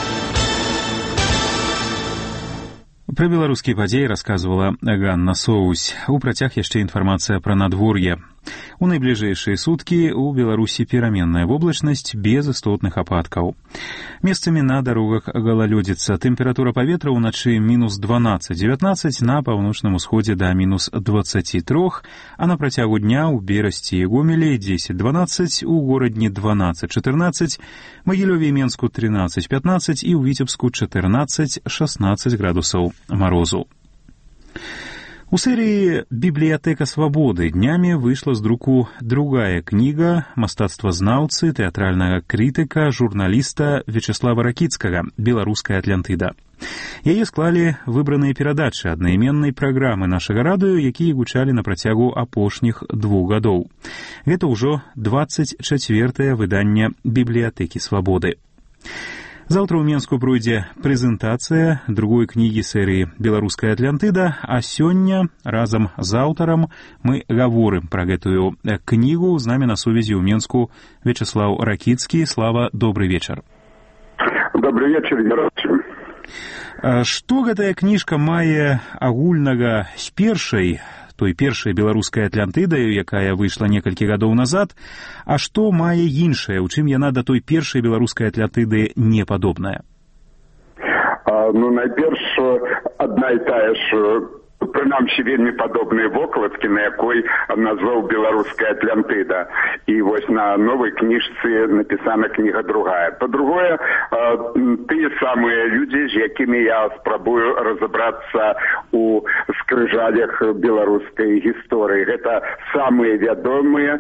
Speaker 1: Пра беларускія падзеі расказвала Ганна Соусь. У працяг яшчэ інфармацыя пра надвор'е. У найбліжэйшыя суткі ў Беларусі пераменная воблачнасць без істотных ападкаў. Месцамі на дарогах галалёдзіца. Тэмпература паветра ўначы -12-19, на паўночным усходзе да -23, а на працягу дня ў Берасці і Гомелі 10-12, у горадні 12-14, Магілёве і Менску 13-15 і ў Віцебску 14-16 градусаў марозу. У серыі «Бібліятэка свабоды» днямі выйшла з друку другая кніга мастацтвазнаўцы, тэатральнага крытыка, журналіста Вячеслава Ракіцкага «Беларуская Атлантыда». Яе склалі выбраныя перадачы аднайменнай праграмы нашага радыё, якія гучалі на працягу апошніх 2 гадоў. Гэта ўжо 24-е выданне «Бібліятэкі свабоды». Заўтра ў Менску пройдзе прэзентацыя другой кнігі серыі «Беларуская Атлантыда», а сёння разам з аўтарам мы гаворым пра гэтую кнігу. З намі на сувязі ў Менску Вячеслав Ракіцкі. Слава, добрый вечар.
Speaker 6: Добрый вечар, Ярослав.
Speaker 1: Што гэтая кніжка мае агульнага з той першай беларускай Атлантыдай, якая выйшла некалькі гадоў назад, а што мае іншае, у чым яна да той першай беларускай Атлантыды не падобная?
Speaker 6: Найперш, адна і тая ж, прынамсі вельмі падобныя вокладкі, на якой назваў «Беларуская Атлантыда». І вось на новай кніжцы напісана кніга другая. Па-другое, тыя самыя людзі, з якімі я спрабую разабрацца у скрыжалях беларускай гісторыі. Гэта самыя вядомыя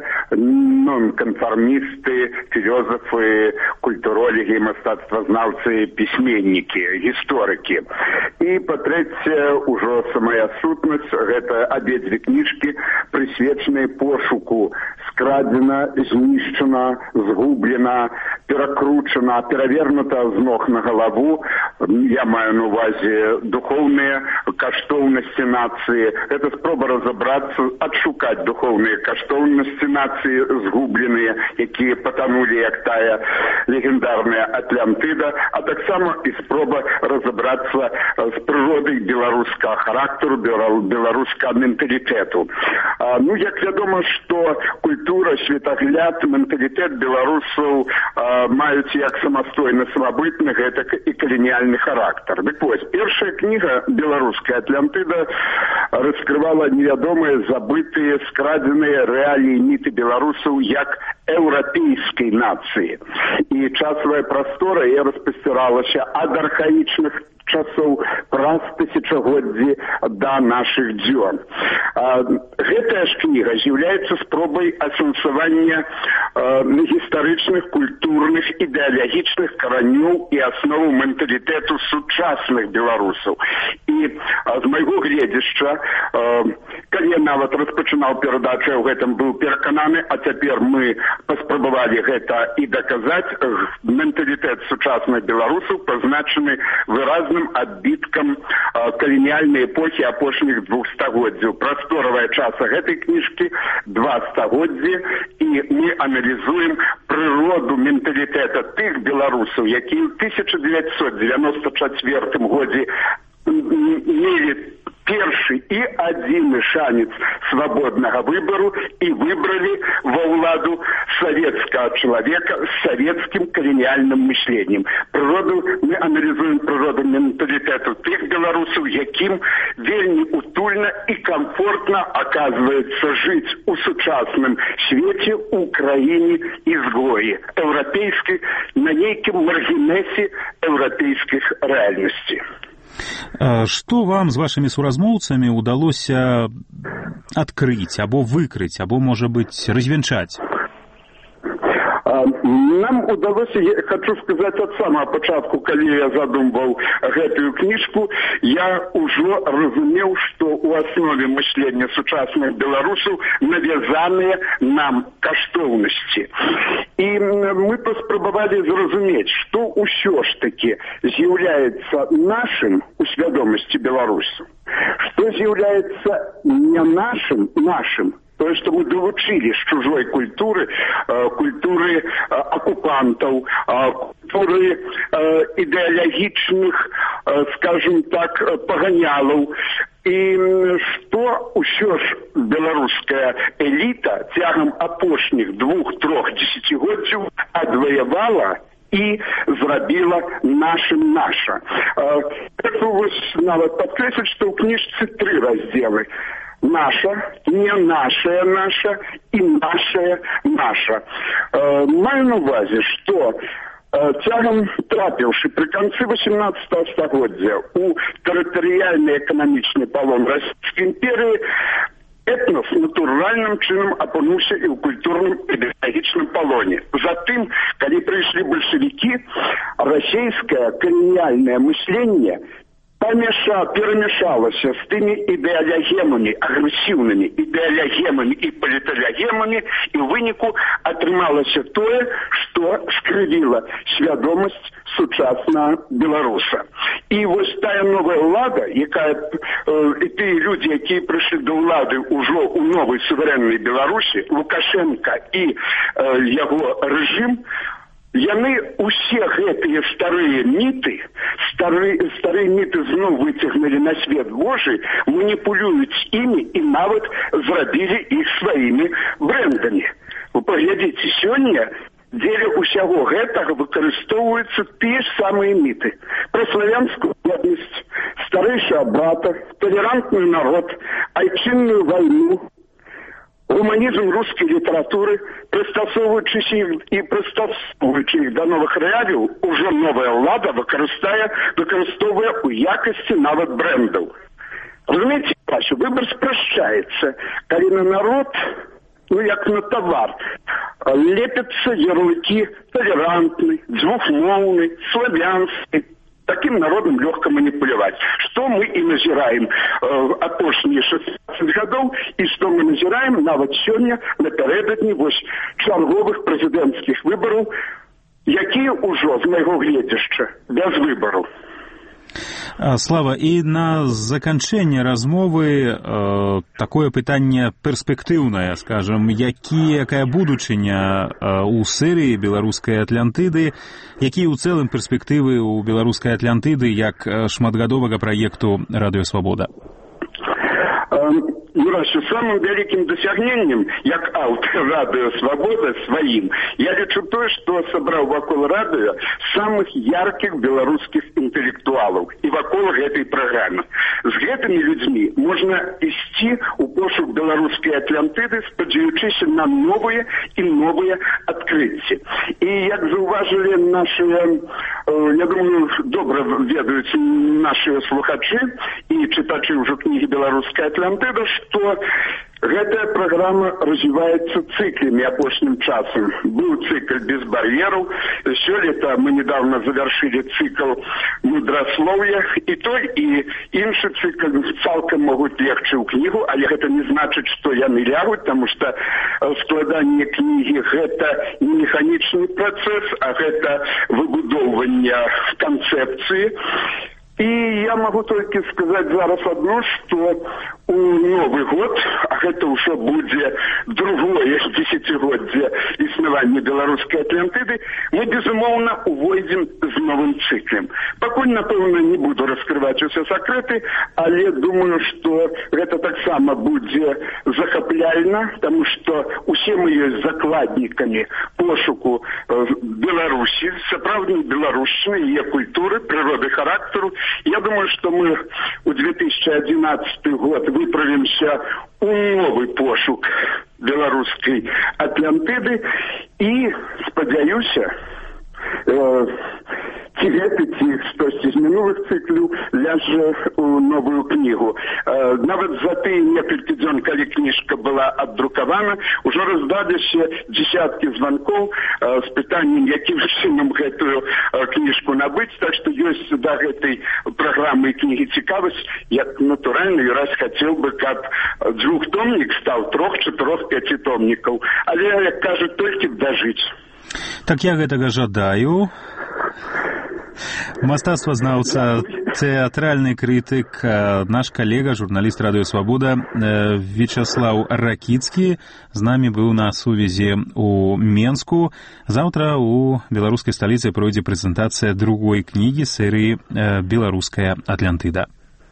Speaker 6: нонканфармісты, філёзафы, культуролегі, мастацтвазнаўцы, пісьменнікі, гісторыкі. І, па-трэцяе, ужо самая сутнасць, гэта абедзве кніжкі, прысвечаныя пошуку скрадзена, знішчана, згублена, перакручана, перавернута з ног на галаву. Я маю на увазе духоўныя каштоўнасці нацыі. Гэта спроба разабрацца, адшукаць духоўныя каштоўнасці нацыі, згубленыя, якія патанулі, як тая легендарная Атлантыда, а таксама і спроба разабрацца з прыродай беларускага характару, беларускага менталітэту. Як вядома, што культура, светагляд, менталітэт беларусаў маюць як самастойна самабытны, гэтак і каланіяльны характар. Дык вось, першая кніга «Беларуская Атлантыда» раскрывала невядомыя, забытыя, скрадзеныя рэаліі, міты беларусаў як еўрапейскай нацыі. І часавая прастора яе распасціралася ад архаічных часоў праз тысячагоддзі да нашых дзён. Гэтая ж кніга з'яўляецца спробай асэнсавання гістарычных, культурных, ідэалагічных каранёў і асноваў менталітэту сучасных беларусаў. І з майго гледзяшча, калі я нават распачынаў перадачу, я ў гэтым быў перакананы, а цяпер мы паспрабавалі гэта і даказаць, менталітэт сучасных беларусаў пазначаны выразным адбіткам каланіяльнай эпохі апошніх 2 стагоддзяў. Прасторавая часа гэтай кніжкі 2 стагоддзі, і мы аналізуем прыроду менталітэта тых беларусаў, якія ў 1994 годзе мелі першы і адзіны шанец свабоднага выбару і выбралі ва ўладу савецкага чалавека з савецкім каланіяльным мышленнем. Мы аналізуем прыроду менталітэту тых беларусаў, якім вельмі утульна і камфортна аказваецца жыць у сучасным свеце, у краіне ізгоі еўрапейскай, на нейкім маргінесе еўрапейскіх рэальнасцей.
Speaker 1: Што вам з вашымі суразмоўцамі ўдалося адкрыць, або выкрыць, або, можа быць, развенчаць?
Speaker 6: Нам удалося, я хочу сказаць, ад самага пачатку, калі я задумваў гэтую кніжку, я ўжо разумеў, што ў аснове мышлення сучасных беларусаў навязаныя нам каштоўнасці. І мы паспрабавалі зразумець, што ўсё ж такі з'яўляецца нашым у свядомасці беларусаў, што з'яўляецца не нашым, то, что мы долучили с чужой культуры, культуры оккупантов, культуры идеологичных, скажем так, паганялов. І што ўсё ж беларуская эліта цягам апошніх 2-3 дзесяцігоддзяў адваявала і зрабіла нашым наша. Хочу вось нават падкрэсліць, што ў кніжцы 3 раздзелы. Наша, не нашая наша и нашая наша. Маю на увазе, что цягам трапіўшы пры канцы 18 стагоддзя у тэрытарыяльны эканамічны палон Расійскай імперыі, этнос натуральным чынам апынуўся і ў культурным ідэалагічным палоне. Затым, калі прыйшлі бальшавікі, расійскае каланіяльнае мысленне перамяшалася з тымі ідэалягемамі, агрэсіўнымі ідэалягемамі і паліталягемамі, і ў выніку атрымалася тое, што скрывіла свядомасць сучаснага беларуса. І вось тая новая ўлада, якая і тыя людзі, якія прыйшлі да ўлады ўжо ў новай суверэннай Беларусі, Лукашенка і яго рэжым, яны усе гэтыя старыя міты зноў выцягнулі на свет Божий, маніпулююць імі і нават зрабілі іх сваімі брэндамі. Вы паглядзіце, сёння дзеля ўсяго гэтага выкарыстоўваюцца тыя ж самыя міты. Пра славянскую еднасць, старэйшага брата, талерантны народ, айчынную вайну, гуманізм рускай літаратуры, прыстасоўваючыся іх да новых рэаліяў, ужо новая ўлада выкарыстоўвае ў якасці нават брэндаў. Разумееце, Васю, выбар спрашчаецца, калі на народ, як на тавар, лепяцца ярлыкі толерантны, двухмоўны, славянскі. Таким народом легко манипулировать. Что мы и назираем апошние 16 годов, и что мы назираем нават сегодня напередодні чарговых президентских выборов, якія ўжо, з майго гледзяшча, без выборов.
Speaker 1: Слава, і на заканчэнне размовы такое пытанне перспектыўнае, скажем, якая будучыня ў серыі беларускай Атлантыды, якія ў цэлым перспектывы ў беларускай Атлантыды як шматгадовага праекту «Радыё Свабода»?
Speaker 6: Юрасю, самым вялікім дасягненнем, як аўтар «Радыё Свабода» сваім, я лічу тое, што сабраў вакол радыё самых яркіх беларускіх інтэлектуалаў і вакол гэтай праграмы. З гэтымі людзьмі можна ісці ў пошук беларускай Атлантыды, спадзяючыся на новыя і новыя адкрыцці. І як заўважылі нашыя, я думаю, добра ведаюць нашыя слухачы і чытачы ўжо кнігі «Беларуская Атлантыда», што гэтая праграма развіваецца цыклямі апошнім часам. Быў цыкл без бар'ераў, сёлета мы недавно завершили цикл мудрословия, і той, і іншы цыкл цалкам могуць легчы ў кнігу, але гэта не значыць, што яны лягуць, таму што складанне кнігі гэта не механічны працэс, а гэта выбудоўванне канцэпцыі. І я могу толькі сказаць зараз адно, што у Новы год, а гэта ўжо будзе другое дзесяцігоддзе існавання беларускай Атлантыды, мы, безумоўна, увойдзем з новым цыклем. Пакуль, напэўна, не буду раскрываць усе сакрэты, але думаю, што гэта таксама будзе захапляльна, таму што усе мы ёсць закладнікамі пошуку Беларусі, сапраўднай беларушчыны, яе культуры, прыроды характару. Я думаю, что мы в 2011 год выправимся у новый пошук белорусской Атлантиды и, спадзяюся, ці гэты, ці штосьці з мінулых цыклаў ляжа ў новую кнігу. Нават за тыя некалькі дзён, калі кніжка была аддрукавана, ужо раздаліся дзесяткі званкоў з пытаннем, якім чынам гэтую кніжку набыць, так што ёсць да гэтай праграмы і кнігі цікавасць. Як натуральна, Юрась хацеў бы, каб двухтомнік стаў 3, 4, 5 томнікаў, але, як кажуць, толькі дажыць.
Speaker 1: Так я гэтага жадаю. Мастацтвазнаўца, тэатральны крытык, наш калега, журналіст «Радыё Свабода» Вячаслаў Ракіцкі з намі быў на сувязі ў Менску. Заўтра ў беларускай сталіцы пройдзе прэзентацыя другой кнігі серыі «Беларуская Атлантыда».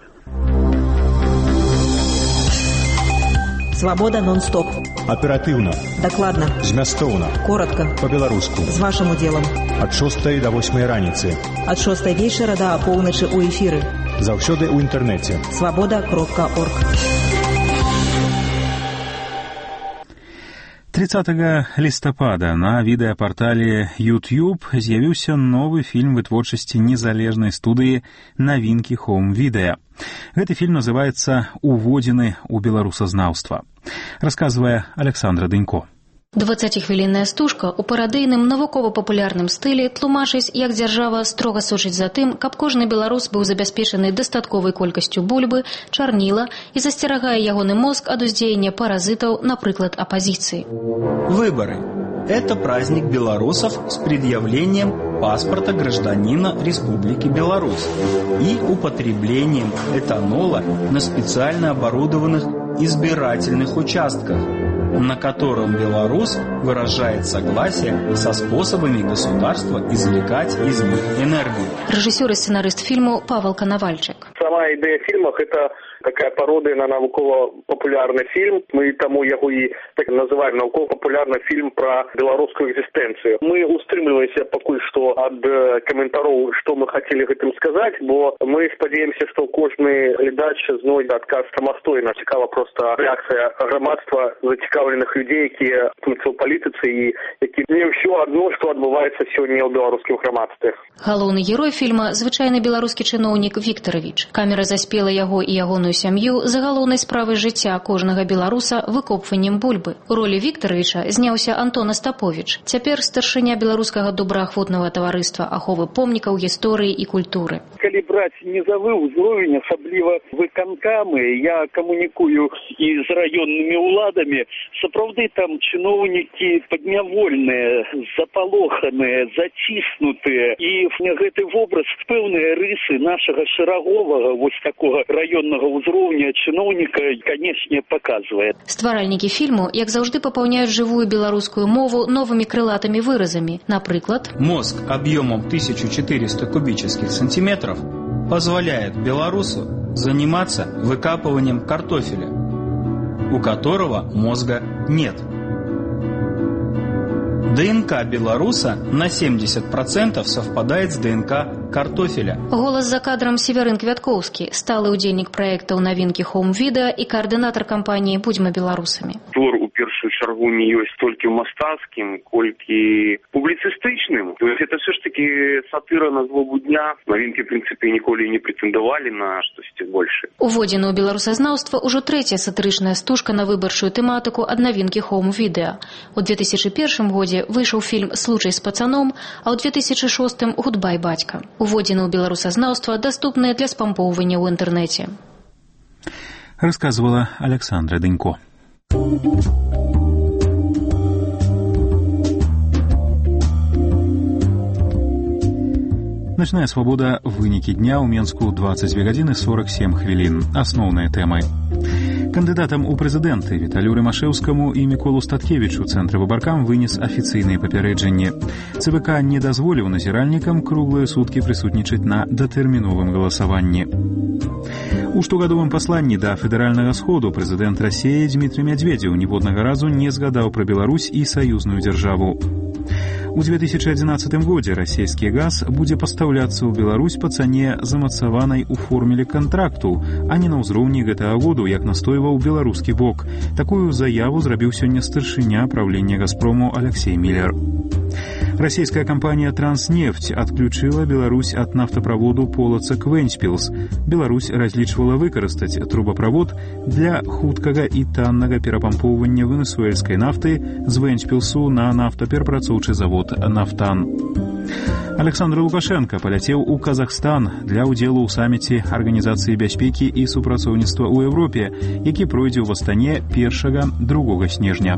Speaker 2: Свабода нон-стоп.
Speaker 13: Аператыўна.
Speaker 2: Дакладна.
Speaker 13: Змястоўна.
Speaker 2: Коротка.
Speaker 13: Па-беларуску.
Speaker 2: З вашым удзелам.
Speaker 13: Ад 6 до 8 раніцы.
Speaker 2: Ад 6 вечара да апоўначы ў эфіры.
Speaker 13: Заўсёды ў інтэрнэце.
Speaker 2: Свабода.орг.
Speaker 1: 30 лістапада на відэапартале YouTube з'явіўся новы фільм вытворчасці незалежнай студыі «Навінкі Хоум-відэа». Гэты фільм называецца «Уводзіны ў беларусазнаўства». Расказвае Александра Дынько.
Speaker 7: 20-хвілінная стужка ў парадыйным навукова-папулярным стылі тлумачыць, як дзяржава строга сочыць за тым, каб кожны беларус быў забяспечаны дастатковай колькасцю бульбы, чарніла і засцерагае ягоны мозг ад уздзеяння паразитаў, напрыклад, апозиции.
Speaker 8: Выборы. Это праздник белорусов с предъявлением паспорта гражданина Республики Беларусь и употреблением этанола на специально оборудованных избирательных участках, на котором белорус выражает согласие со способами государства извлекать из них энергию.
Speaker 7: Режиссер и сценарист фильма Павел Коновальчик.
Speaker 9: Сама идея фильма – это такая пародия на науково-популярный фильм. Мы тому его и так называем науково-популярный фильм про белорусскую экзистенцию. Мы устремились пока что от комментариев, что мы хотели этим сказать, бо мы сподеемся, что каждый глядач знойде отказ самостойно. Цікава просто реакция громадства, зацікавленых людей, які в політиці і які не все одно, що відбувається сьогодні у белорусском громадстве.
Speaker 7: Галоўны герой фільма – звычайны беларускі чыноўнік Віктарович. Камера заспела яго і ягоную сям'ю за галоўнай справай жыцця кожнага беларуса выкопваннем бульбы. У ролі Віктаровича зняўся Антон Остапович, цяпер старшыня беларускага добраахвотнага таварыства аховы помнікаў гісторыі і культуры.
Speaker 10: Калі браць низавы ўзровень, асабліва выканкамы, я камунікую і з раённымі ўладамі, сапраўды там чыноўнікі паднявольныя, запалоханыя, заціснутыя, і гэты вобраз пэўныя рысы нашага шараговага вось такога раённага ўзроўня чыноўніка, канечне, паказвае.
Speaker 7: Стваральнікі фільму, як заўжды, папаўняюць жывую беларускую мову новымі крылатымі выразамі. Напрыклад,
Speaker 8: мозг объемом 1400 кубических сантиметров позволяет белорусу заниматься выкапыванием картофеля, у которого мозга нет. ДНК белоруса на 70% совпадает с ДНК картофеля.
Speaker 7: Голас за кадром Северин Квяткоўскі, сталы ўдзельнік праектаў навінкі Хоум-відэа і каардынатар кампаніі «Будзьма беларусамі».
Speaker 11: Твор у першую чаргу не ёсць толькі мастацкім, колькі публіцыстычным. То есть это все ж таки сатыра на злобу дня. Навінкі, в принципе, ніколі не претендовали на штосьці больше.
Speaker 7: Уводзена ў беларусазнаўства ўжо трэцяя сатырычная стужка на выбарчую тэматыку ад навінкі Хоум-відэа. У 2001 годзе выйшаў фільм «Случай с пацаном», а ў 2006 «Гудбай, бацька». Уводзены ў беларусазнаўства, даступныя для спампоўвання ў інтэрнэце.
Speaker 1: Рассказывала Александра Дынько. Ночная свобода. Вынікі дня ў Менску 22 гадзіны 47 хвілін. Асноўныя тэмы. Кандыдатам у прэзідэнты Віталію Рымашэўскаму і Міколу Статкевічу Цэнтр выбаркам вынес афіцыйныя папярэджанні. ЦВК не дазволіў назіральнікам круглыя суткі прысутнічаць на датэрміновым галасаванні. У штогадовым пасланні да федэральнага сходу прэзідэнт Расіі Дмітрый Мядзведзеў ніводнага разу не згадаў пра Беларусь і саюзную дзяржаву. У 2011 годзе расійскі газ будзе пастаўляцца ў Беларусь па цане замацаванай у формуле кантракту, а не на ўзроўні гэтага году, як настойваў беларускі бок. Такую заяву зрабіў сёння старшыня правлення «Газпрому» Алексей Миллер. Расійская кампанія «Транснефть» адключыла Беларусь ад нафтаправоду Полацак-Вэньспілс. Беларусь разлічвала выкарыстаць трубаправод для хуткага і таннага перапампоўвання венесуэльскай нафты з Вэньспілсу на нафтаперапрацоўчы завод «Нафтан». Александр Лукашенко паляцеў у Казахстан для ўдзелу ў саміце Арганізацыі бяспекі і супрацоўніцтва ў Еўропе, які пройдзе ў Астане 1-2 снежня.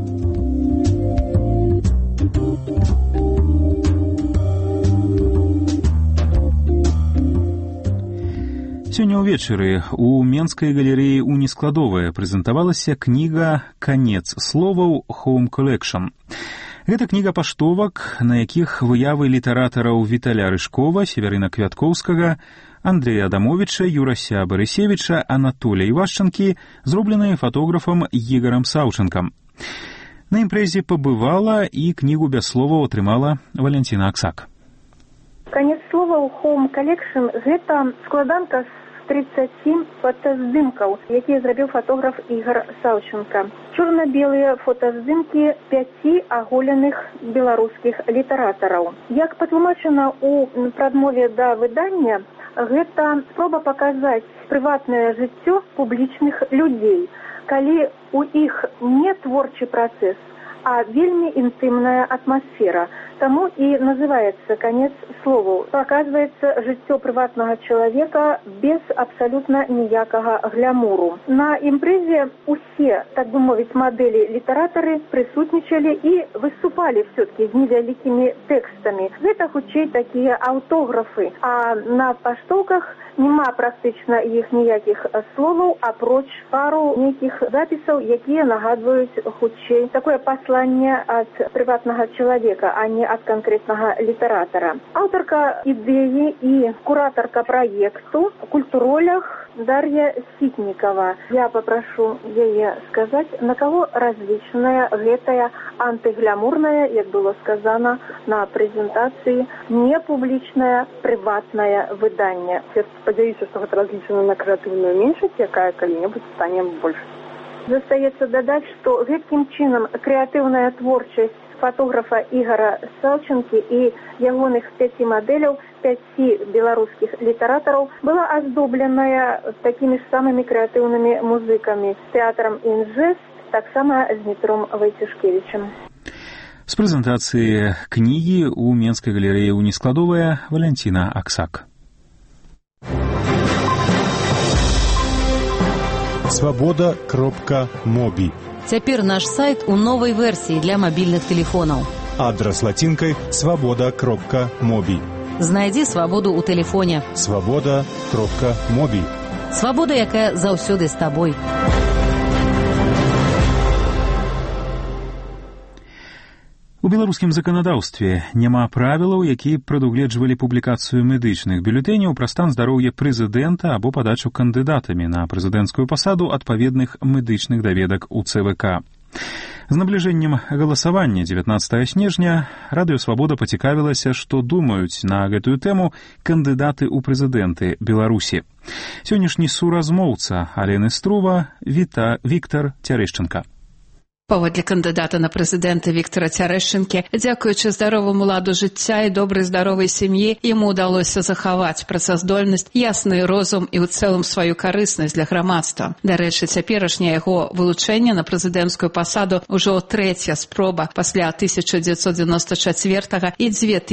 Speaker 1: Сёння ўвечары у Менскай галерэі «Унескладовая» прэзентавалася кніга «Канец словаў» Home Collection. Гэта кніга паштовак, на якіх выявы літаратараў Віталя Рыжкова, Северына Квяткоўскага, Андрэя Адамовіча, Юрася Барысевіча, Анатолія Івашчанкі, зробленыя фатографам Ігорам Саўчанкам. На імпрэзе пабывала і кнігу без словаў атрымала Валянціна Аксак.
Speaker 12: «Канец словаў Home Collection» – гэта складанка з 37 фотаздымкаў, якія зрабіў фотограф Ігор Саўчанка. Чорна-белыя фотаздымкі 5 аголеных беларускіх літаратараў. Як патлумачана ў прадмове да выдання, гэта спроба паказаць прыватнае жыццё публічных людзей, калі у іх не творчы працэс, а вельмі інтымная атмасфера. Таму і называецца «Конец словаў». Показваецца жыццё прыватнага чалавека без абсалютна ніякага глямуру. На імпрэзе усе, так бы мовіць, мадэлі літаратары прысутнічалі і выступалі все-таки з невялікімі тэкстамі. Гэта хутчэй такія аўтографы, а на паштоўках нема практычна іх ніякіх словаў, апроч пару нейкіх запісаў, якія нагадваюць хутчэй такое пасланне ад прыватнага чалавека, а не ад канкрэтнага літаратара. Аўтарка ідэі і куратарка праекту «Культуролях» Дар'я Сітнікова. Я папрашу яе сказаць, на каго разлічаная гэтая антыглямурная, як было сказана на прэзентацыі, непублічнае прыватнае выданне.
Speaker 26: Я спадзяюся, што гэта разлічана на крэатыўную меншасць, якая калі-небудзь стане больш.
Speaker 12: Застаецца дадаць, што гэткім чынам крэатыўная творчасць фотографа Ігора Саўчанкі і ягоных 5 мадэляў, 5 беларускіх літаратараў была аздобленая такімі ж самымі крэатыўнымі музыкамі, тэатрам «Інжэст», таксама з Дмітром Вайцюшкевічем.
Speaker 1: З прэзентацыі кнігі ў Менскай галерэі «Унескладовая» Валянціна Аксак.
Speaker 13: Свобода.моби.
Speaker 14: Цяпер наш сайт у новай версіі для мабільных тэлефонаў.
Speaker 13: Адрас лацінкай свобода.моби.
Speaker 14: Знайдзі свабоду ў тэлефоне.
Speaker 13: Свобода.моби.
Speaker 14: Свабода, якая заўсёды з табой.
Speaker 1: У беларускім заканадаўстве няма правілаў, якія прадугледжвалі публікацыю медычных бюлетэняў пра стан здароўя прэзідэнта або падачу кандыдатамі на прэзідэнцкую пасаду адпаведных медычных даведак у ЦВК. З набліжэннем галасавання 19 снежня Радыё Свабода пацікавілася, што думаюць на гэтую тэму кандыдаты ў прэзідэнты Беларусі. Сённяшні суразмоўца Алены Струва Віктар Цярэшчынка.
Speaker 15: Паводле кандыдата на прэзідэнта Віктара Цярэшчынкі, дзякуючы здароваму ладу жыцця і добрай здаровай сям'і, яму ўдалося захаваць працаздольнасць, ясны розум і ў цэлым сваю карыснасць для грамадства. Дарэчы, цяперашняе яго вылучэнне на прэзідэнцкую пасаду ўжо трэця спроба пасля 1994 і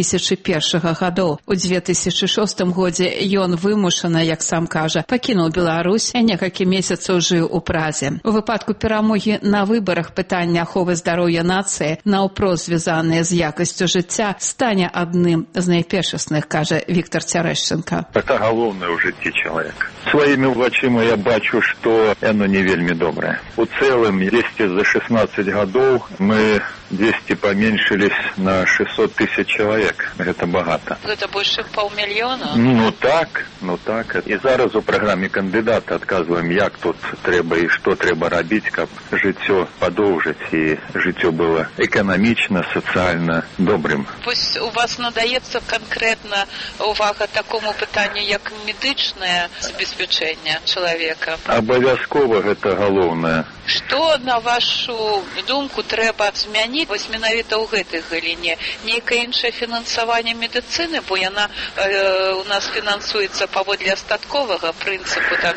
Speaker 15: 2001 гадоў. У 2006 годзе ён вымушана, як сам кажа, пакінуў Беларусь і некалькі месяцаў жыў у Празе. У выпадку перамогі на выбарах пытанне аховы здароўя нацыі, наўпрост звязанае з якасцю жыцця, стане адным з найпершасных, кажа Віктар Цярэшчынка.
Speaker 16: Это галоўнае ў жыцці чалавека. Сваімі вачыма я бачу, што яно не вельмі добрае. У цэлым, 10 за 16 гадоў мы 200 паменшылись на 600 тысяч чалавек. Гэта багата.
Speaker 15: Гэта больш чым паўмільёна?
Speaker 16: Ну так. І зараз у праграме кандыдата адказваем, як тут трэба і што трэба рабіць, каб жыццё падоўжыць і жыццё было эканамічна, сацыяльна добрым.
Speaker 15: Вось у вас надаецца канкрэтна увага такому пытанню, як медычнае забеспячэнне чалавека?
Speaker 16: Абавязкова гэта галоўнае.
Speaker 15: Што, на вашу думку, трэба змяніць вось менавіта ў гэтай галіне? Нейкае іншае фінансаванне медыцыны, бо яна у нас фінансуецца паводле астатковага прынцыпу, там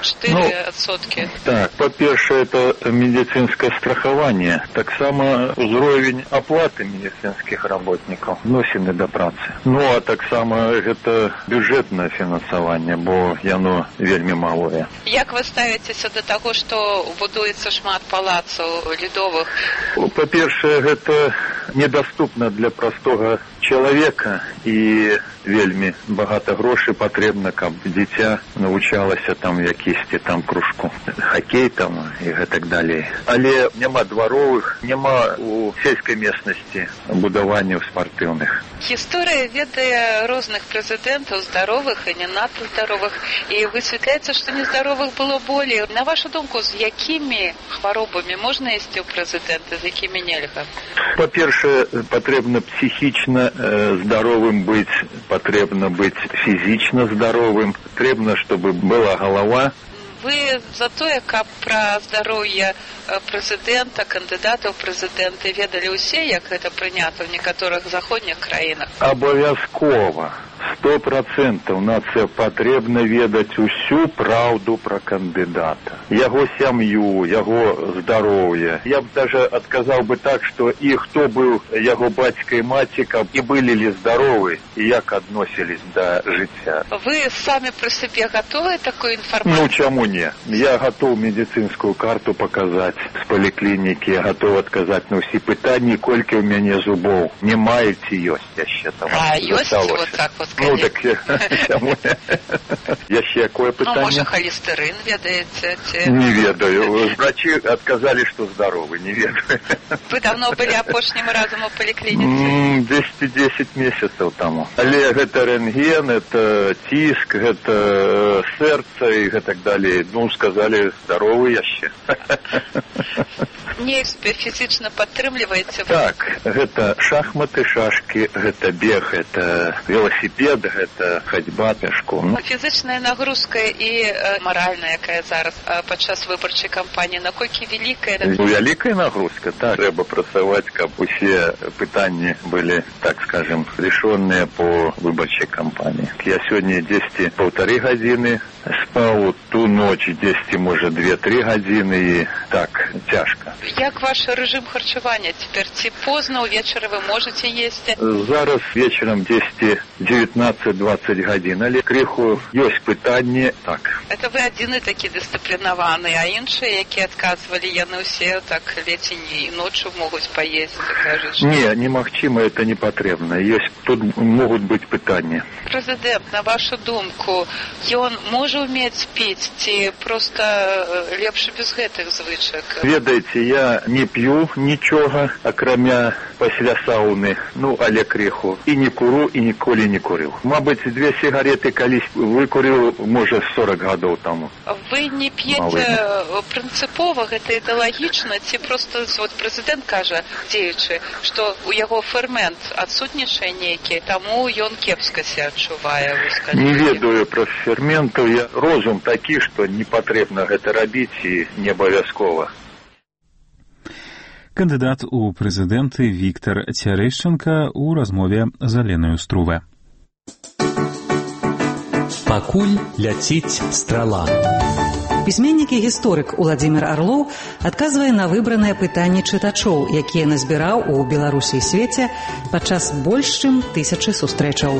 Speaker 15: 4%.
Speaker 16: Так, па-першае, это медыцынскае страхаванне. Таксама ўзровень аплаты медыцынскіх работнікаў, адносіны да працы. Ну, а таксама гэта бюджэтнае фінансаванне, бо яно вельмі малое.
Speaker 15: Як вы ставіцеся да таго, што будуецца шмат палацаў ледовых?
Speaker 16: Па-першае, гэта недаступна для простога чалавека і вельмі багата грошай патрэбна, каб дзіця навучалася там якісьці там кружку, хакей там і гэтак далей. Але няма дваровых, няма у сельскай местнасці будаванняў спартыўных.
Speaker 15: Гісторыя ведае розных прэзідэнтаў, здаровых і не надта здаровых, і высвятляецца, што нездаровых было болей. На вашу думку, з якімі хваробамі можна ісці ў прэзідэнты, з якімі нельга?
Speaker 16: Па-першае, патрэбна псіхічна здаровым быць, патрэбна быць фізічна здаровым, патрэбна, чтобы была галава.
Speaker 15: Вы за тое, каб пра здароўе прэзідэнта, кандыдатаў прэзідэнты ведалі ўсе, як гэта прынята ў некаторых заходніх краінах?
Speaker 16: Абавязкова. 100% нацыя патрэбна ведаць усю праўду пра кандыдата. Яго сям'ю, яго здароўе. Я б даже адказаў бы так, што і хто быў яго бацька і маці, каб і былі ли здаровы, і як адносілись да жыцця.
Speaker 15: Вы самі пры сабе гатовы такую інфармацыю?
Speaker 16: Ну, чаму не? Я гатоў медицинскую карту показаць з паліклінікі, я гатоў адказаць на ўсе пытанні, колькі ў мяне зубоў. Не маю ці ёсць яшчэ там.
Speaker 15: А, ёсць вот так вот,
Speaker 16: ну, так чаму не? Яшчэ якое пытанне?
Speaker 15: Ну, можа, холестерин ведаеце?
Speaker 16: Не ведаю. Врачи адказалі, што здаровы, не ведаю.
Speaker 15: Вы давно былі апошнім разам у паліклініцы?
Speaker 16: 210 месяцаў таму. Але гэта рентген, это ціск, гэта сэрца і гэтак далей. Ну, сказалі, здаровы яшчэ.
Speaker 15: Неяк фізічна падтрымліваеце?
Speaker 16: Так, гэта шахматы, шашкі, гэта бег, гэта велосипед, гэта хадьба пешком.
Speaker 15: Фізічная нагрузка і маральная, якая зараз падчас выбарчай кампаніі, наколькі вялікая?
Speaker 16: Вялікая нагрузка, так. Трэба працаваць, каб усе пытанні былі, так скажем, решеныя по выбарчай кампаніі. Я сёння 10-1,5 гадзіны спаў, ту ноч 10, можа, 2-3 гадзіны, і так, цяжка.
Speaker 15: Як ваш рэжым харчавання цяпер? Ці позна ўвечары вы можаце есці?
Speaker 16: Зараз вечарам 19-20 гадзін, але крыху ёсць пытанні, так.
Speaker 15: Это вы адзіны такі дысцыплінаваны, а іншыя, якія адказвалі, яны ўсе так ледзь і ночью могуць паесці, кажуць?
Speaker 16: Не, немагчыма, это не патрэбна. Ёсць, тут могуць быць пытанні.
Speaker 15: Прэзідэнт, на вашу думку, ён можа ўмець піць, ці проста лепш без гэтых звычак?
Speaker 16: Ведаеце, я не п'ю нічога, акрамя пасля сауны, ну, але крыху. І не куру, і ніколі не курыў. Мабыць, 2 сігареты калісь выкурыў, можа, 40 гадоў таму.
Speaker 15: Вы не п'еце прынцыпова, гэта ідэалагічна, ці проста, вот прэзідэнт кажа, дзеючы, што у яго фермент адсутнічае нейкі, таму ён кепска себя адчувае?
Speaker 16: Не ведаю пра ферментаў, я розум такі, што не патрэбна гэта рабіць і не абавязкова.
Speaker 1: Кандыдат у прэзідэнты Віктар Цярэшчанка ў размове з Аленаю Струве.
Speaker 13: Пакуль ляціць страла.
Speaker 14: Пісьменнік і гісторык Уладзімір Арлоў адказвае на выбраныя пытанні чытачоў, якія назбіраў у Беларусі і свеце падчас больш чым 1000 сустрэчаў.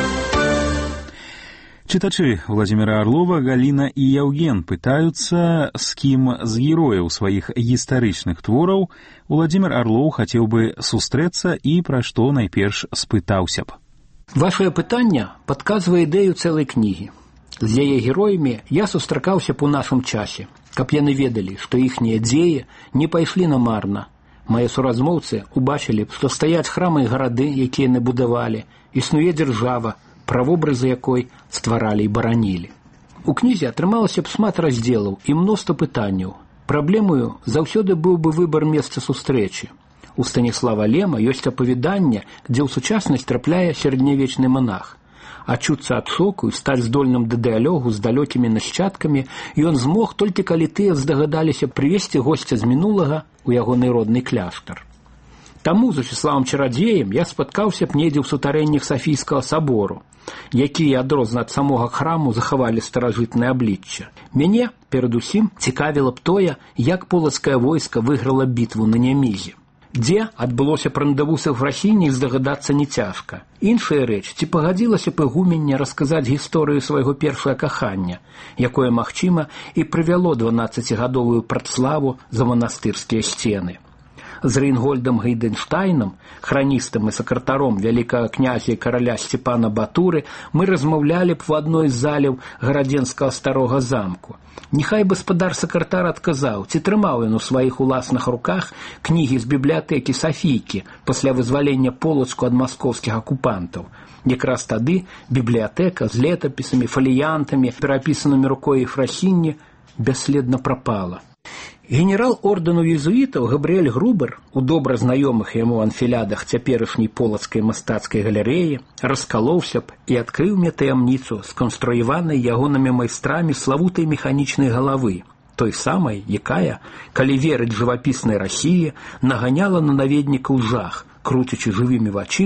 Speaker 1: Чытачы Уладзіміра Арлова, Галіна і Яўген пытаюцца, з кім з герояў сваіх гістарычных твораў Уладзімір Арлоў хацеў бы сустрэцца і пра што найперш спытаўся б.
Speaker 17: Вашае пытанне падказвае ідэю цэлай кнігі. З яе героямі я сустракаўся б у нашым часе, каб яны ведалі, што іхнія дзеі не пайшлі намарна. Мае суразмоўцы убачылі б, што стаяць храмы і гарады, якія яны будавалі, існуе дзяржава, правобразы якой стваралі і баранілі. У кнізе атрымалася б шмат раздзелаў і мноства пытанняў. Праблемаю заўсёды быў бы выбар месца сустрэчы. У Станіслава Лема ёсць апавяданне, дзе ў сучаснасць трапляе сярэднявечны манах. Ачуцца ад шоку і стаць здольным да дыялогу з далёкімі нашчадкамі ён змог толькі калі тыя здагадаліся прывесці госця з мінулага ў ягоны родны кляштар. Таму з Усіславам Чарадзеем я спаткаўся б недзе ў сутарэннях Сафійскага сабору, якія адрознна ад самога храму захавалі старажытнае аблічча. Мяне, перадусім, цікавіла б тое, як полацкае войска выйграла бітву на Нямізе. Дзе адбылося прандавусах графіні, здагадацца не цяжка. Іншая рэч, ці пагадзілася б ігуменне расказаць гісторыю свайго першага кахання, якое, магчыма, і прывяло 12-гадовую прадславу за манастырскія сцены. З Рейнгольдам Гейденштайнам, храністам і сакратаром вялікага князя і караля Сцепана Батуры, мы размаўлялі б в адной з заляў гарадзенскага старога замку. Нехай гаспадар-сакратар адказаў, ці трымаў ён у сваіх уласных руках кнігі з бібліятэкі Сафійкі пасля вызвалення Полацку ад маскоўскіх акупантаў. Якраз тады бібліятэка з летапісамі, фаліянтамі, перапісанымі рукой Ефрасінні бясследна прапала. Генерал ордэну езуітаў Габрыэль Грубер у добра знаёмых яму анфілядах цяперашняй полацкай мастацкай галерэі раскалоўся б і адкрыў мне таямніцу сканструяванай ягонымі майстрамі славутай механічнай галавы, той самай, якая, калі верыць жывапіснай Расіі, наганяла на наведнікаў жах, круцячы жывымі вачыма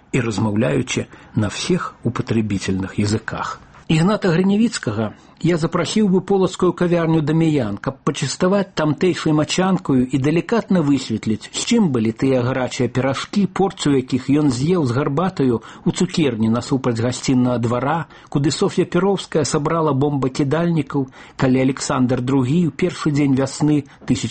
Speaker 17: і размаўляючы на всех употребительных языках. Ігната Гриневіцкага я запрасіў бы полацкую кавярню «Даміян», каб пачаставаць тамтэйшай мачанкаю і далікатна высветліць, з чым былі тыя гарачыя піражкі, порцыю якіх ён з'еў з гарбатаю у цукерні насупраць гасціннага двара, куды Соф'я Перовская сабрала бомбакідальнікаў, калі Александр II у першы дзень вясны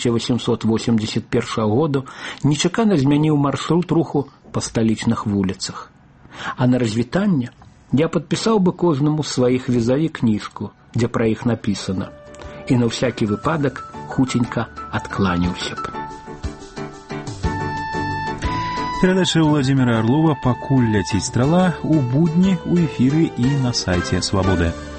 Speaker 17: 1881 году нечакана змяніў маршрут руху па сталічных вуліцах. А на развітанне я падпісаў бы кожнаму з сваіх візаві кніжку, дзе пра іх напісана, і на всякі выпадак хуценька адкланяўся б.
Speaker 1: Перадача Владимира Орлова «Пакуль ляціць страла» у будні у эфіры і на сайце «Свабоды».